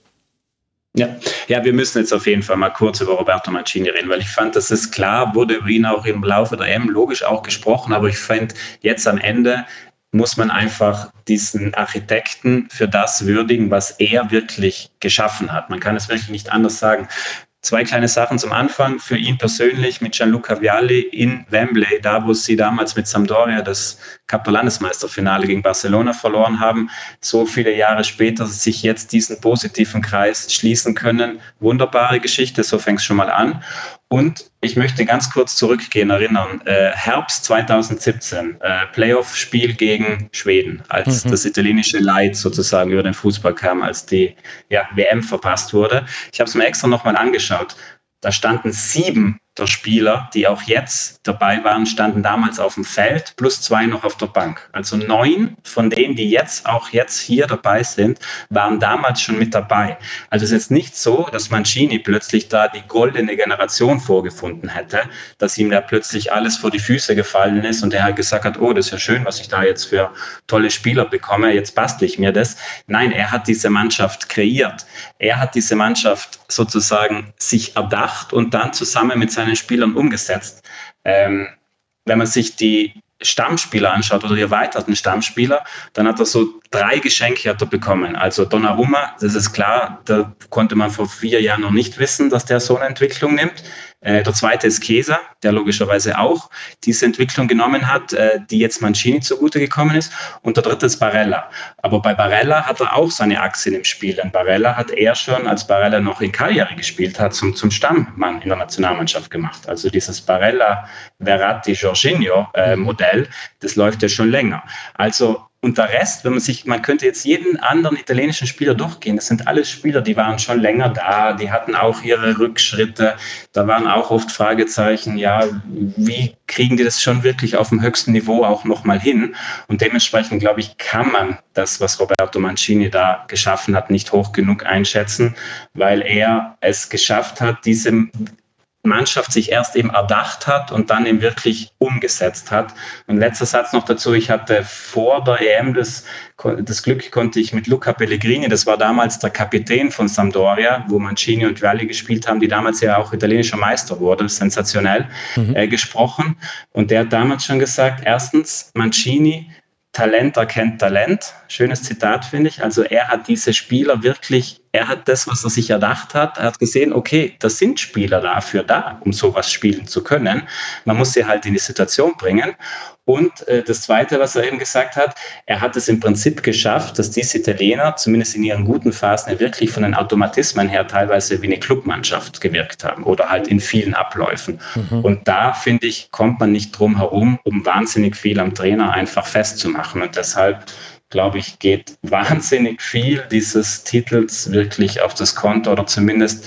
Ja, wir müssen jetzt auf jeden Fall mal kurz über Roberto Mancini reden, weil ich fand, das ist klar, wurde über ihn auch im Laufe der EM logisch auch gesprochen, aber ich fand jetzt am Ende muss man einfach diesen Architekten für das würdigen, was er wirklich geschaffen hat. Man kann es wirklich nicht anders sagen. 2 kleine Sachen zum Anfang. Für ihn persönlich mit Gianluca Vialli in Wembley, da wo sie damals mit Sampdoria das Cup-Landesmeisterfinale gegen Barcelona verloren haben, so viele Jahre später sich jetzt diesen positiven Kreis schließen können. Wunderbare Geschichte, so fängt es schon mal an. Und ich möchte ganz kurz zurückgehen, erinnern, Herbst 2017, Playoff-Spiel gegen Schweden, als das italienische Leid sozusagen über den Fußball kam, als die WM verpasst wurde. Ich habe es mir extra nochmal angeschaut. Da standen 7 der Spieler, die auch jetzt dabei waren, standen damals auf dem Feld, plus 2 noch auf der Bank. Also 9 von denen, die jetzt hier dabei sind, waren damals schon mit dabei. Also es ist jetzt nicht so, dass Mancini plötzlich da die goldene Generation vorgefunden hätte, dass ihm da plötzlich alles vor die Füße gefallen ist und er halt gesagt hat, oh, das ist ja schön, was ich da jetzt für tolle Spieler bekomme, jetzt bastle ich mir das. Nein, er hat diese Mannschaft kreiert. Er hat diese Mannschaft sozusagen sich erdacht und dann zusammen mit seinen Spielern umgesetzt. Wenn man sich die Stammspieler anschaut oder die erweiterten Stammspieler, dann hat er so 3 Geschenke hat er bekommen. Also Donnarumma, das ist klar, da konnte man vor 4 Jahren noch nicht wissen, dass der so eine Entwicklung nimmt. Der zweite ist Chiesa, der logischerweise auch diese Entwicklung genommen hat, die jetzt Mancini zugute gekommen ist. Und der dritte ist Barella. Aber bei Barella hat er auch seine Achse im Spiel. Denn Barella hat er schon, als Barella noch in Cagliari gespielt hat, zum Stammmann in der Nationalmannschaft gemacht. Also dieses Barella, Verratti, Jorginho Modell, das läuft ja schon länger. Also und der Rest, man könnte jetzt jeden anderen italienischen Spieler durchgehen. Das sind alles Spieler, die waren schon länger da, die hatten auch ihre Rückschritte. Da waren auch oft Fragezeichen, ja, wie kriegen die das schon wirklich auf dem höchsten Niveau auch nochmal hin? Und dementsprechend, glaube ich, kann man das, was Roberto Mancini da geschaffen hat, nicht hoch genug einschätzen, weil er es geschafft hat, diese Mannschaft sich erst eben erdacht hat und dann eben wirklich umgesetzt hat. Und letzter Satz noch dazu, ich hatte vor der EM das Glück, konnte ich mit Luca Pellegrini, das war damals der Kapitän von Sampdoria, wo Mancini und Vialli gespielt haben, die damals ja auch italienischer Meister wurde, sensationell, gesprochen. Und der hat damals schon gesagt, erstens, Mancini, Talent erkennt Talent. Schönes Zitat, finde ich. Also er hat diese Spieler wirklich, er hat das, was er sich erdacht hat, er hat gesehen, okay, da sind Spieler dafür da, um sowas spielen zu können. Man muss sie halt in die Situation bringen. Und das Zweite, was er eben gesagt hat, er hat es im Prinzip geschafft, dass diese Italiener, zumindest in ihren guten Phasen, wirklich von den Automatismen her teilweise wie eine Clubmannschaft gewirkt haben oder halt in vielen Abläufen. Und da, finde ich, kommt man nicht drum herum, um wahnsinnig viel am Trainer einfach festzumachen. Und deshalb, glaube ich, geht wahnsinnig viel dieses Titels wirklich auf das Konto oder zumindest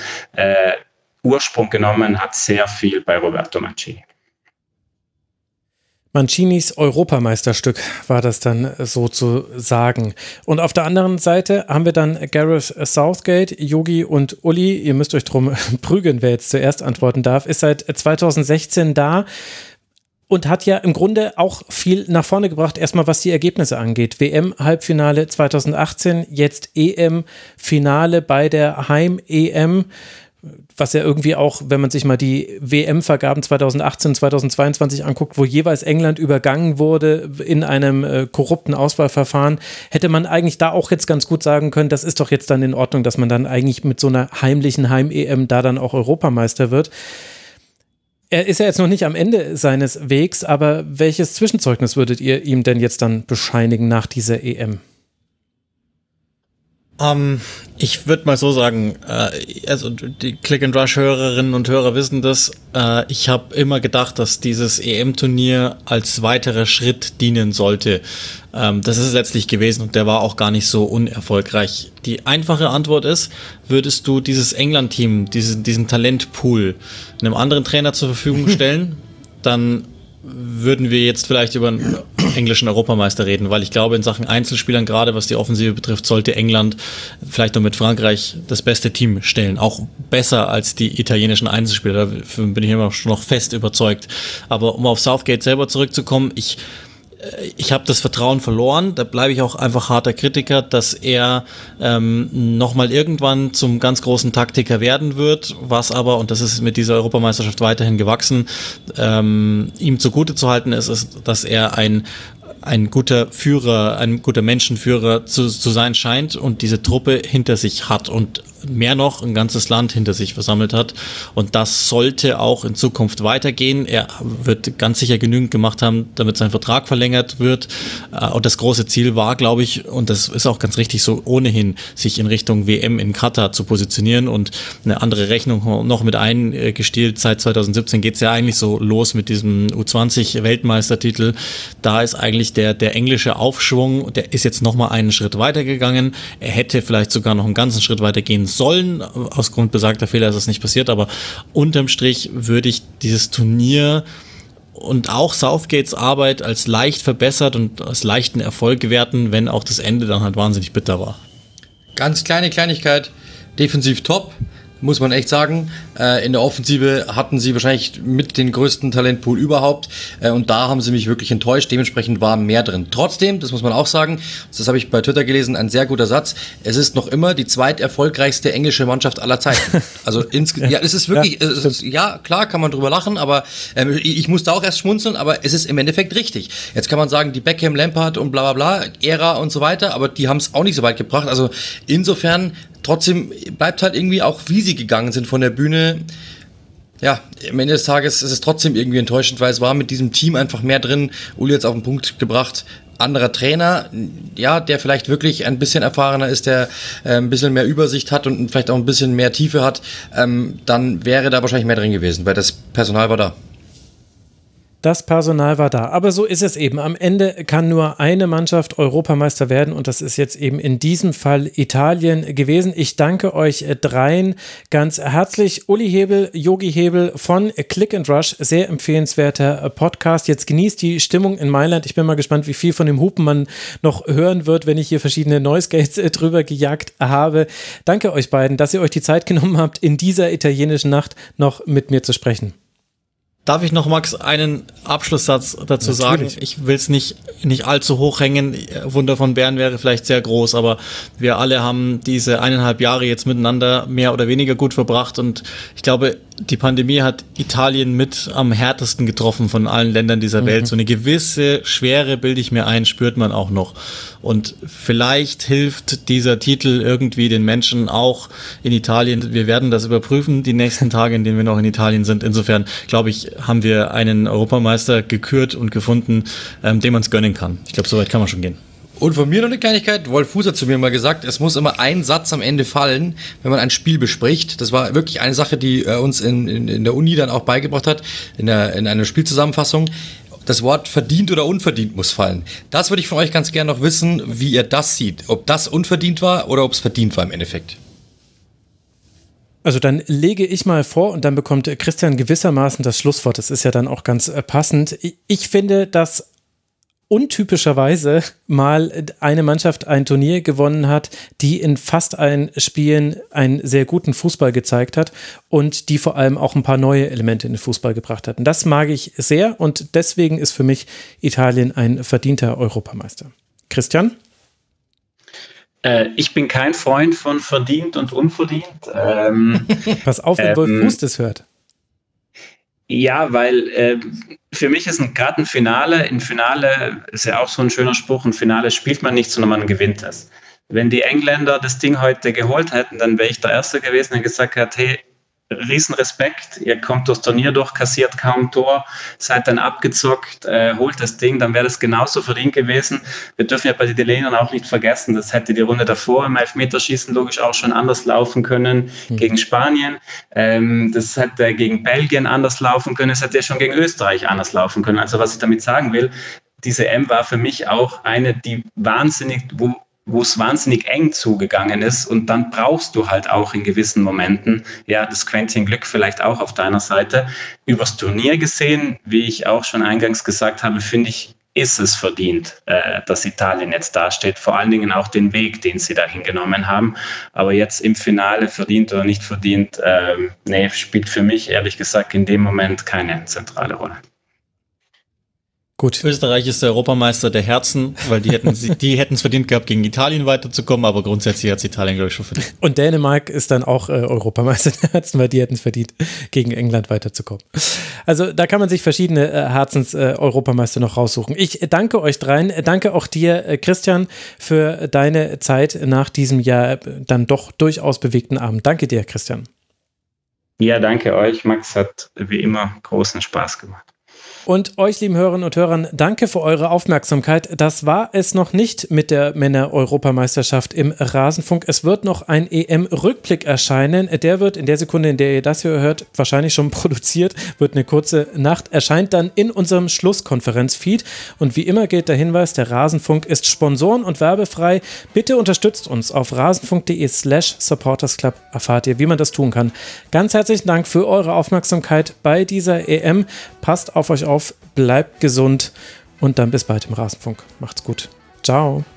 Ursprung genommen hat sehr viel bei Roberto Mancini. Mancinis Europameisterstück war das dann sozusagen. Und auf der anderen Seite haben wir dann Gareth Southgate, Jogi und Uli. Ihr müsst euch drum prügeln, wer jetzt zuerst antworten darf. Ist seit 2016 da und hat ja im Grunde auch viel nach vorne gebracht, erstmal was die Ergebnisse angeht. WM-Halbfinale 2018, jetzt EM-Finale bei der Heim-EM. Was ja irgendwie auch, wenn man sich mal die WM-Vergaben 2018, 2022 anguckt, wo jeweils England übergangen wurde in einem korrupten Auswahlverfahren, hätte man eigentlich da auch jetzt ganz gut sagen können, das ist doch jetzt dann in Ordnung, dass man dann eigentlich mit so einer heimlichen Heim-EM da dann auch Europameister wird. Er ist ja jetzt noch nicht am Ende seines Wegs, aber welches Zwischenzeugnis würdet ihr ihm denn jetzt dann bescheinigen nach dieser EM? Ich würde mal so sagen, also die Click-and-Rush-Hörerinnen und Hörer wissen das, ich habe immer gedacht, dass dieses EM-Turnier als weiterer Schritt dienen sollte. Das ist es letztlich gewesen und der war auch gar nicht so unerfolgreich. Die einfache Antwort ist, würdest du dieses England-Team, diesen Talentpool einem anderen Trainer zur Verfügung stellen, dann würden wir jetzt vielleicht über ein englischen Europameister reden, weil ich glaube, in Sachen Einzelspielern, gerade was die Offensive betrifft, sollte England vielleicht noch mit Frankreich das beste Team stellen. Auch besser als die italienischen Einzelspieler. Dafür bin ich immer noch fest überzeugt. Aber um auf Southgate selber zurückzukommen, ich habe das Vertrauen verloren, da bleibe ich auch einfach harter Kritiker, dass er nochmal irgendwann zum ganz großen Taktiker werden wird, was aber, und das ist mit dieser Europameisterschaft weiterhin gewachsen, ihm zugute zu halten ist, dass er ein guter Führer, ein guter Menschenführer zu sein scheint und diese Truppe hinter sich hat und mehr noch ein ganzes Land hinter sich versammelt hat. Und das sollte auch in Zukunft weitergehen. Er wird ganz sicher genügend gemacht haben, damit sein Vertrag verlängert wird. Und das große Ziel war, glaube ich, und das ist auch ganz richtig so, ohnehin sich in Richtung WM in Katar zu positionieren. Und eine andere Rechnung noch mit eingestielt. Seit 2017 geht es ja eigentlich so los mit diesem U20-Weltmeistertitel. Da ist eigentlich der englische Aufschwung, der ist jetzt nochmal einen Schritt weiter gegangen. Er hätte vielleicht sogar noch einen ganzen Schritt weiter gehen sollen. Aus Grund besagter Fehler ist es nicht passiert, aber unterm Strich würde ich dieses Turnier und auch Southgates Arbeit als leicht verbessert und als leichten Erfolg gewerten, wenn auch das Ende dann halt wahnsinnig bitter war. Ganz kleine Kleinigkeit, defensiv top, muss man echt sagen. In der Offensive hatten sie wahrscheinlich mit den größten Talentpool überhaupt und da haben sie mich wirklich enttäuscht. Dementsprechend war mehr drin. Trotzdem, das muss man auch sagen, das habe ich bei Twitter gelesen, ein sehr guter Satz. Es ist noch immer die zweiterfolgreichste englische Mannschaft aller Zeiten. Also ja, es ist wirklich, ja klar, kann man drüber lachen, aber ich musste auch erst schmunzeln, aber es ist im Endeffekt richtig. Jetzt kann man sagen, die Beckham, Lampard und bla bla bla, Ära und so weiter, aber die haben es auch nicht so weit gebracht. Also insofern trotzdem bleibt halt irgendwie auch, wie sie gegangen sind von der Bühne. Ja, am Ende des Tages ist es trotzdem irgendwie enttäuschend, weil es war mit diesem Team einfach mehr drin. Uli hat es auf den Punkt gebracht. Anderer Trainer, ja, der vielleicht wirklich ein bisschen erfahrener ist, der ein bisschen mehr Übersicht hat und vielleicht auch ein bisschen mehr Tiefe hat, dann wäre da wahrscheinlich mehr drin gewesen, weil das Personal war da. Das Personal war da. Aber so ist es eben. Am Ende kann nur eine Mannschaft Europameister werden und das ist jetzt eben in diesem Fall Italien gewesen. Ich danke euch dreien ganz herzlich. Uli Hebel, Yogi Hebel von Click and Rush. Sehr empfehlenswerter Podcast. Jetzt genießt die Stimmung in Mailand. Ich bin mal gespannt, wie viel von dem Hupen man noch hören wird, wenn ich hier verschiedene Noise Gates drüber gejagt habe. Danke euch beiden, dass ihr euch die Zeit genommen habt, in dieser italienischen Nacht noch mit mir zu sprechen. Darf ich noch, Max, einen Abschlusssatz dazu sagen? Ich will es nicht allzu hoch hängen. Wunder von Bern wäre vielleicht sehr groß, aber wir alle haben diese 1,5 Jahre jetzt miteinander mehr oder weniger gut verbracht und ich glaube, die Pandemie hat Italien mit am härtesten getroffen von allen Ländern dieser Welt. So eine gewisse Schwere, bilde ich mir ein, spürt man auch noch. Und vielleicht hilft dieser Titel irgendwie den Menschen auch in Italien. Wir werden das überprüfen, die nächsten Tage, in denen wir noch in Italien sind. Insofern, glaube ich, haben wir einen Europameister gekürt und gefunden, dem man es gönnen kann. Ich glaube, so weit kann man schon gehen. Und von mir noch eine Kleinigkeit. Wolf Fuß hat zu mir mal gesagt, es muss immer ein Satz am Ende fallen, wenn man ein Spiel bespricht. Das war wirklich eine Sache, die uns in der Uni dann auch beigebracht hat, in einer Spielzusammenfassung. Das Wort verdient oder unverdient muss fallen. Das würde ich von euch ganz gerne noch wissen, wie ihr das seht. Ob das unverdient war oder ob es verdient war im Endeffekt. Also dann lege ich mal vor und dann bekommt Christian gewissermaßen das Schlusswort. Das ist ja dann auch ganz passend. Ich finde, dass untypischerweise mal eine Mannschaft ein Turnier gewonnen hat, die in fast allen Spielen einen sehr guten Fußball gezeigt hat und die vor allem auch ein paar neue Elemente in den Fußball gebracht hat. Und das mag ich sehr und deswegen ist für mich Italien ein verdienter Europameister. Christian? Ich bin kein Freund von verdient und unverdient. Pass auf, wenn Wolf Fuß das hört. Ja, weil für mich ist gerade ein Finale ist ja auch so ein schöner Spruch, ein Finale spielt man nicht, sondern man gewinnt es. Wenn die Engländer das Ding heute geholt hätten, dann wäre ich der Erste gewesen, der gesagt hat, hey, Riesenrespekt, ihr kommt durchs Turnier durch, kassiert kaum Tor, seid dann abgezockt, holt das Ding, dann wäre das genauso verdient gewesen. Wir dürfen ja bei den Italienern auch nicht vergessen, das hätte die Runde davor im Elfmeterschießen logisch auch schon anders laufen können gegen Spanien. Das hätte gegen Belgien anders laufen können, es hätte ja schon gegen Österreich anders laufen können. Also was ich damit sagen will, diese EM war für mich auch eine, die wo es wahnsinnig eng zugegangen ist und dann brauchst du halt auch in gewissen Momenten, ja, das Quäntchen Glück vielleicht auch auf deiner Seite. Übers Turnier gesehen, wie ich auch schon eingangs gesagt habe, finde ich ist es verdient, dass Italien jetzt dasteht. Vor allen Dingen auch den Weg, den sie dahin genommen haben. Aber jetzt im Finale verdient oder nicht verdient, spielt für mich ehrlich gesagt in dem Moment keine zentrale Rolle. Gut. Österreich ist der Europameister der Herzen, weil die hätten es verdient gehabt, gegen Italien weiterzukommen, aber grundsätzlich hat es Italien, glaube ich, schon verdient. Und Dänemark ist dann auch Europameister der Herzen, weil die hätten es verdient, gegen England weiterzukommen. Also da kann man sich verschiedene Herzens-Europameister noch raussuchen. Ich danke euch dreien, danke auch dir, Christian, für deine Zeit nach diesem Jahr dann doch durchaus bewegten Abend. Danke dir, Christian. Ja, danke euch. Max, hat wie immer großen Spaß gemacht. Und euch, lieben Hörerinnen und Hörern, danke für eure Aufmerksamkeit. Das war es noch nicht mit der Männer-Europameisterschaft im Rasenfunk. Es wird noch ein EM-Rückblick erscheinen. Der wird in der Sekunde, in der ihr das hier hört, wahrscheinlich schon produziert, wird eine kurze Nacht, erscheint dann in unserem Schlusskonferenz-Feed. Und wie immer gilt der Hinweis, der Rasenfunk ist sponsoren- und werbefrei. Bitte unterstützt uns auf rasenfunk.de/supportersclub. Erfahrt ihr, wie man das tun kann. Ganz herzlichen Dank für eure Aufmerksamkeit bei dieser EM. Passt auf euch auf, bleibt gesund und dann bis bald im Rasenfunk. Macht's gut. Ciao.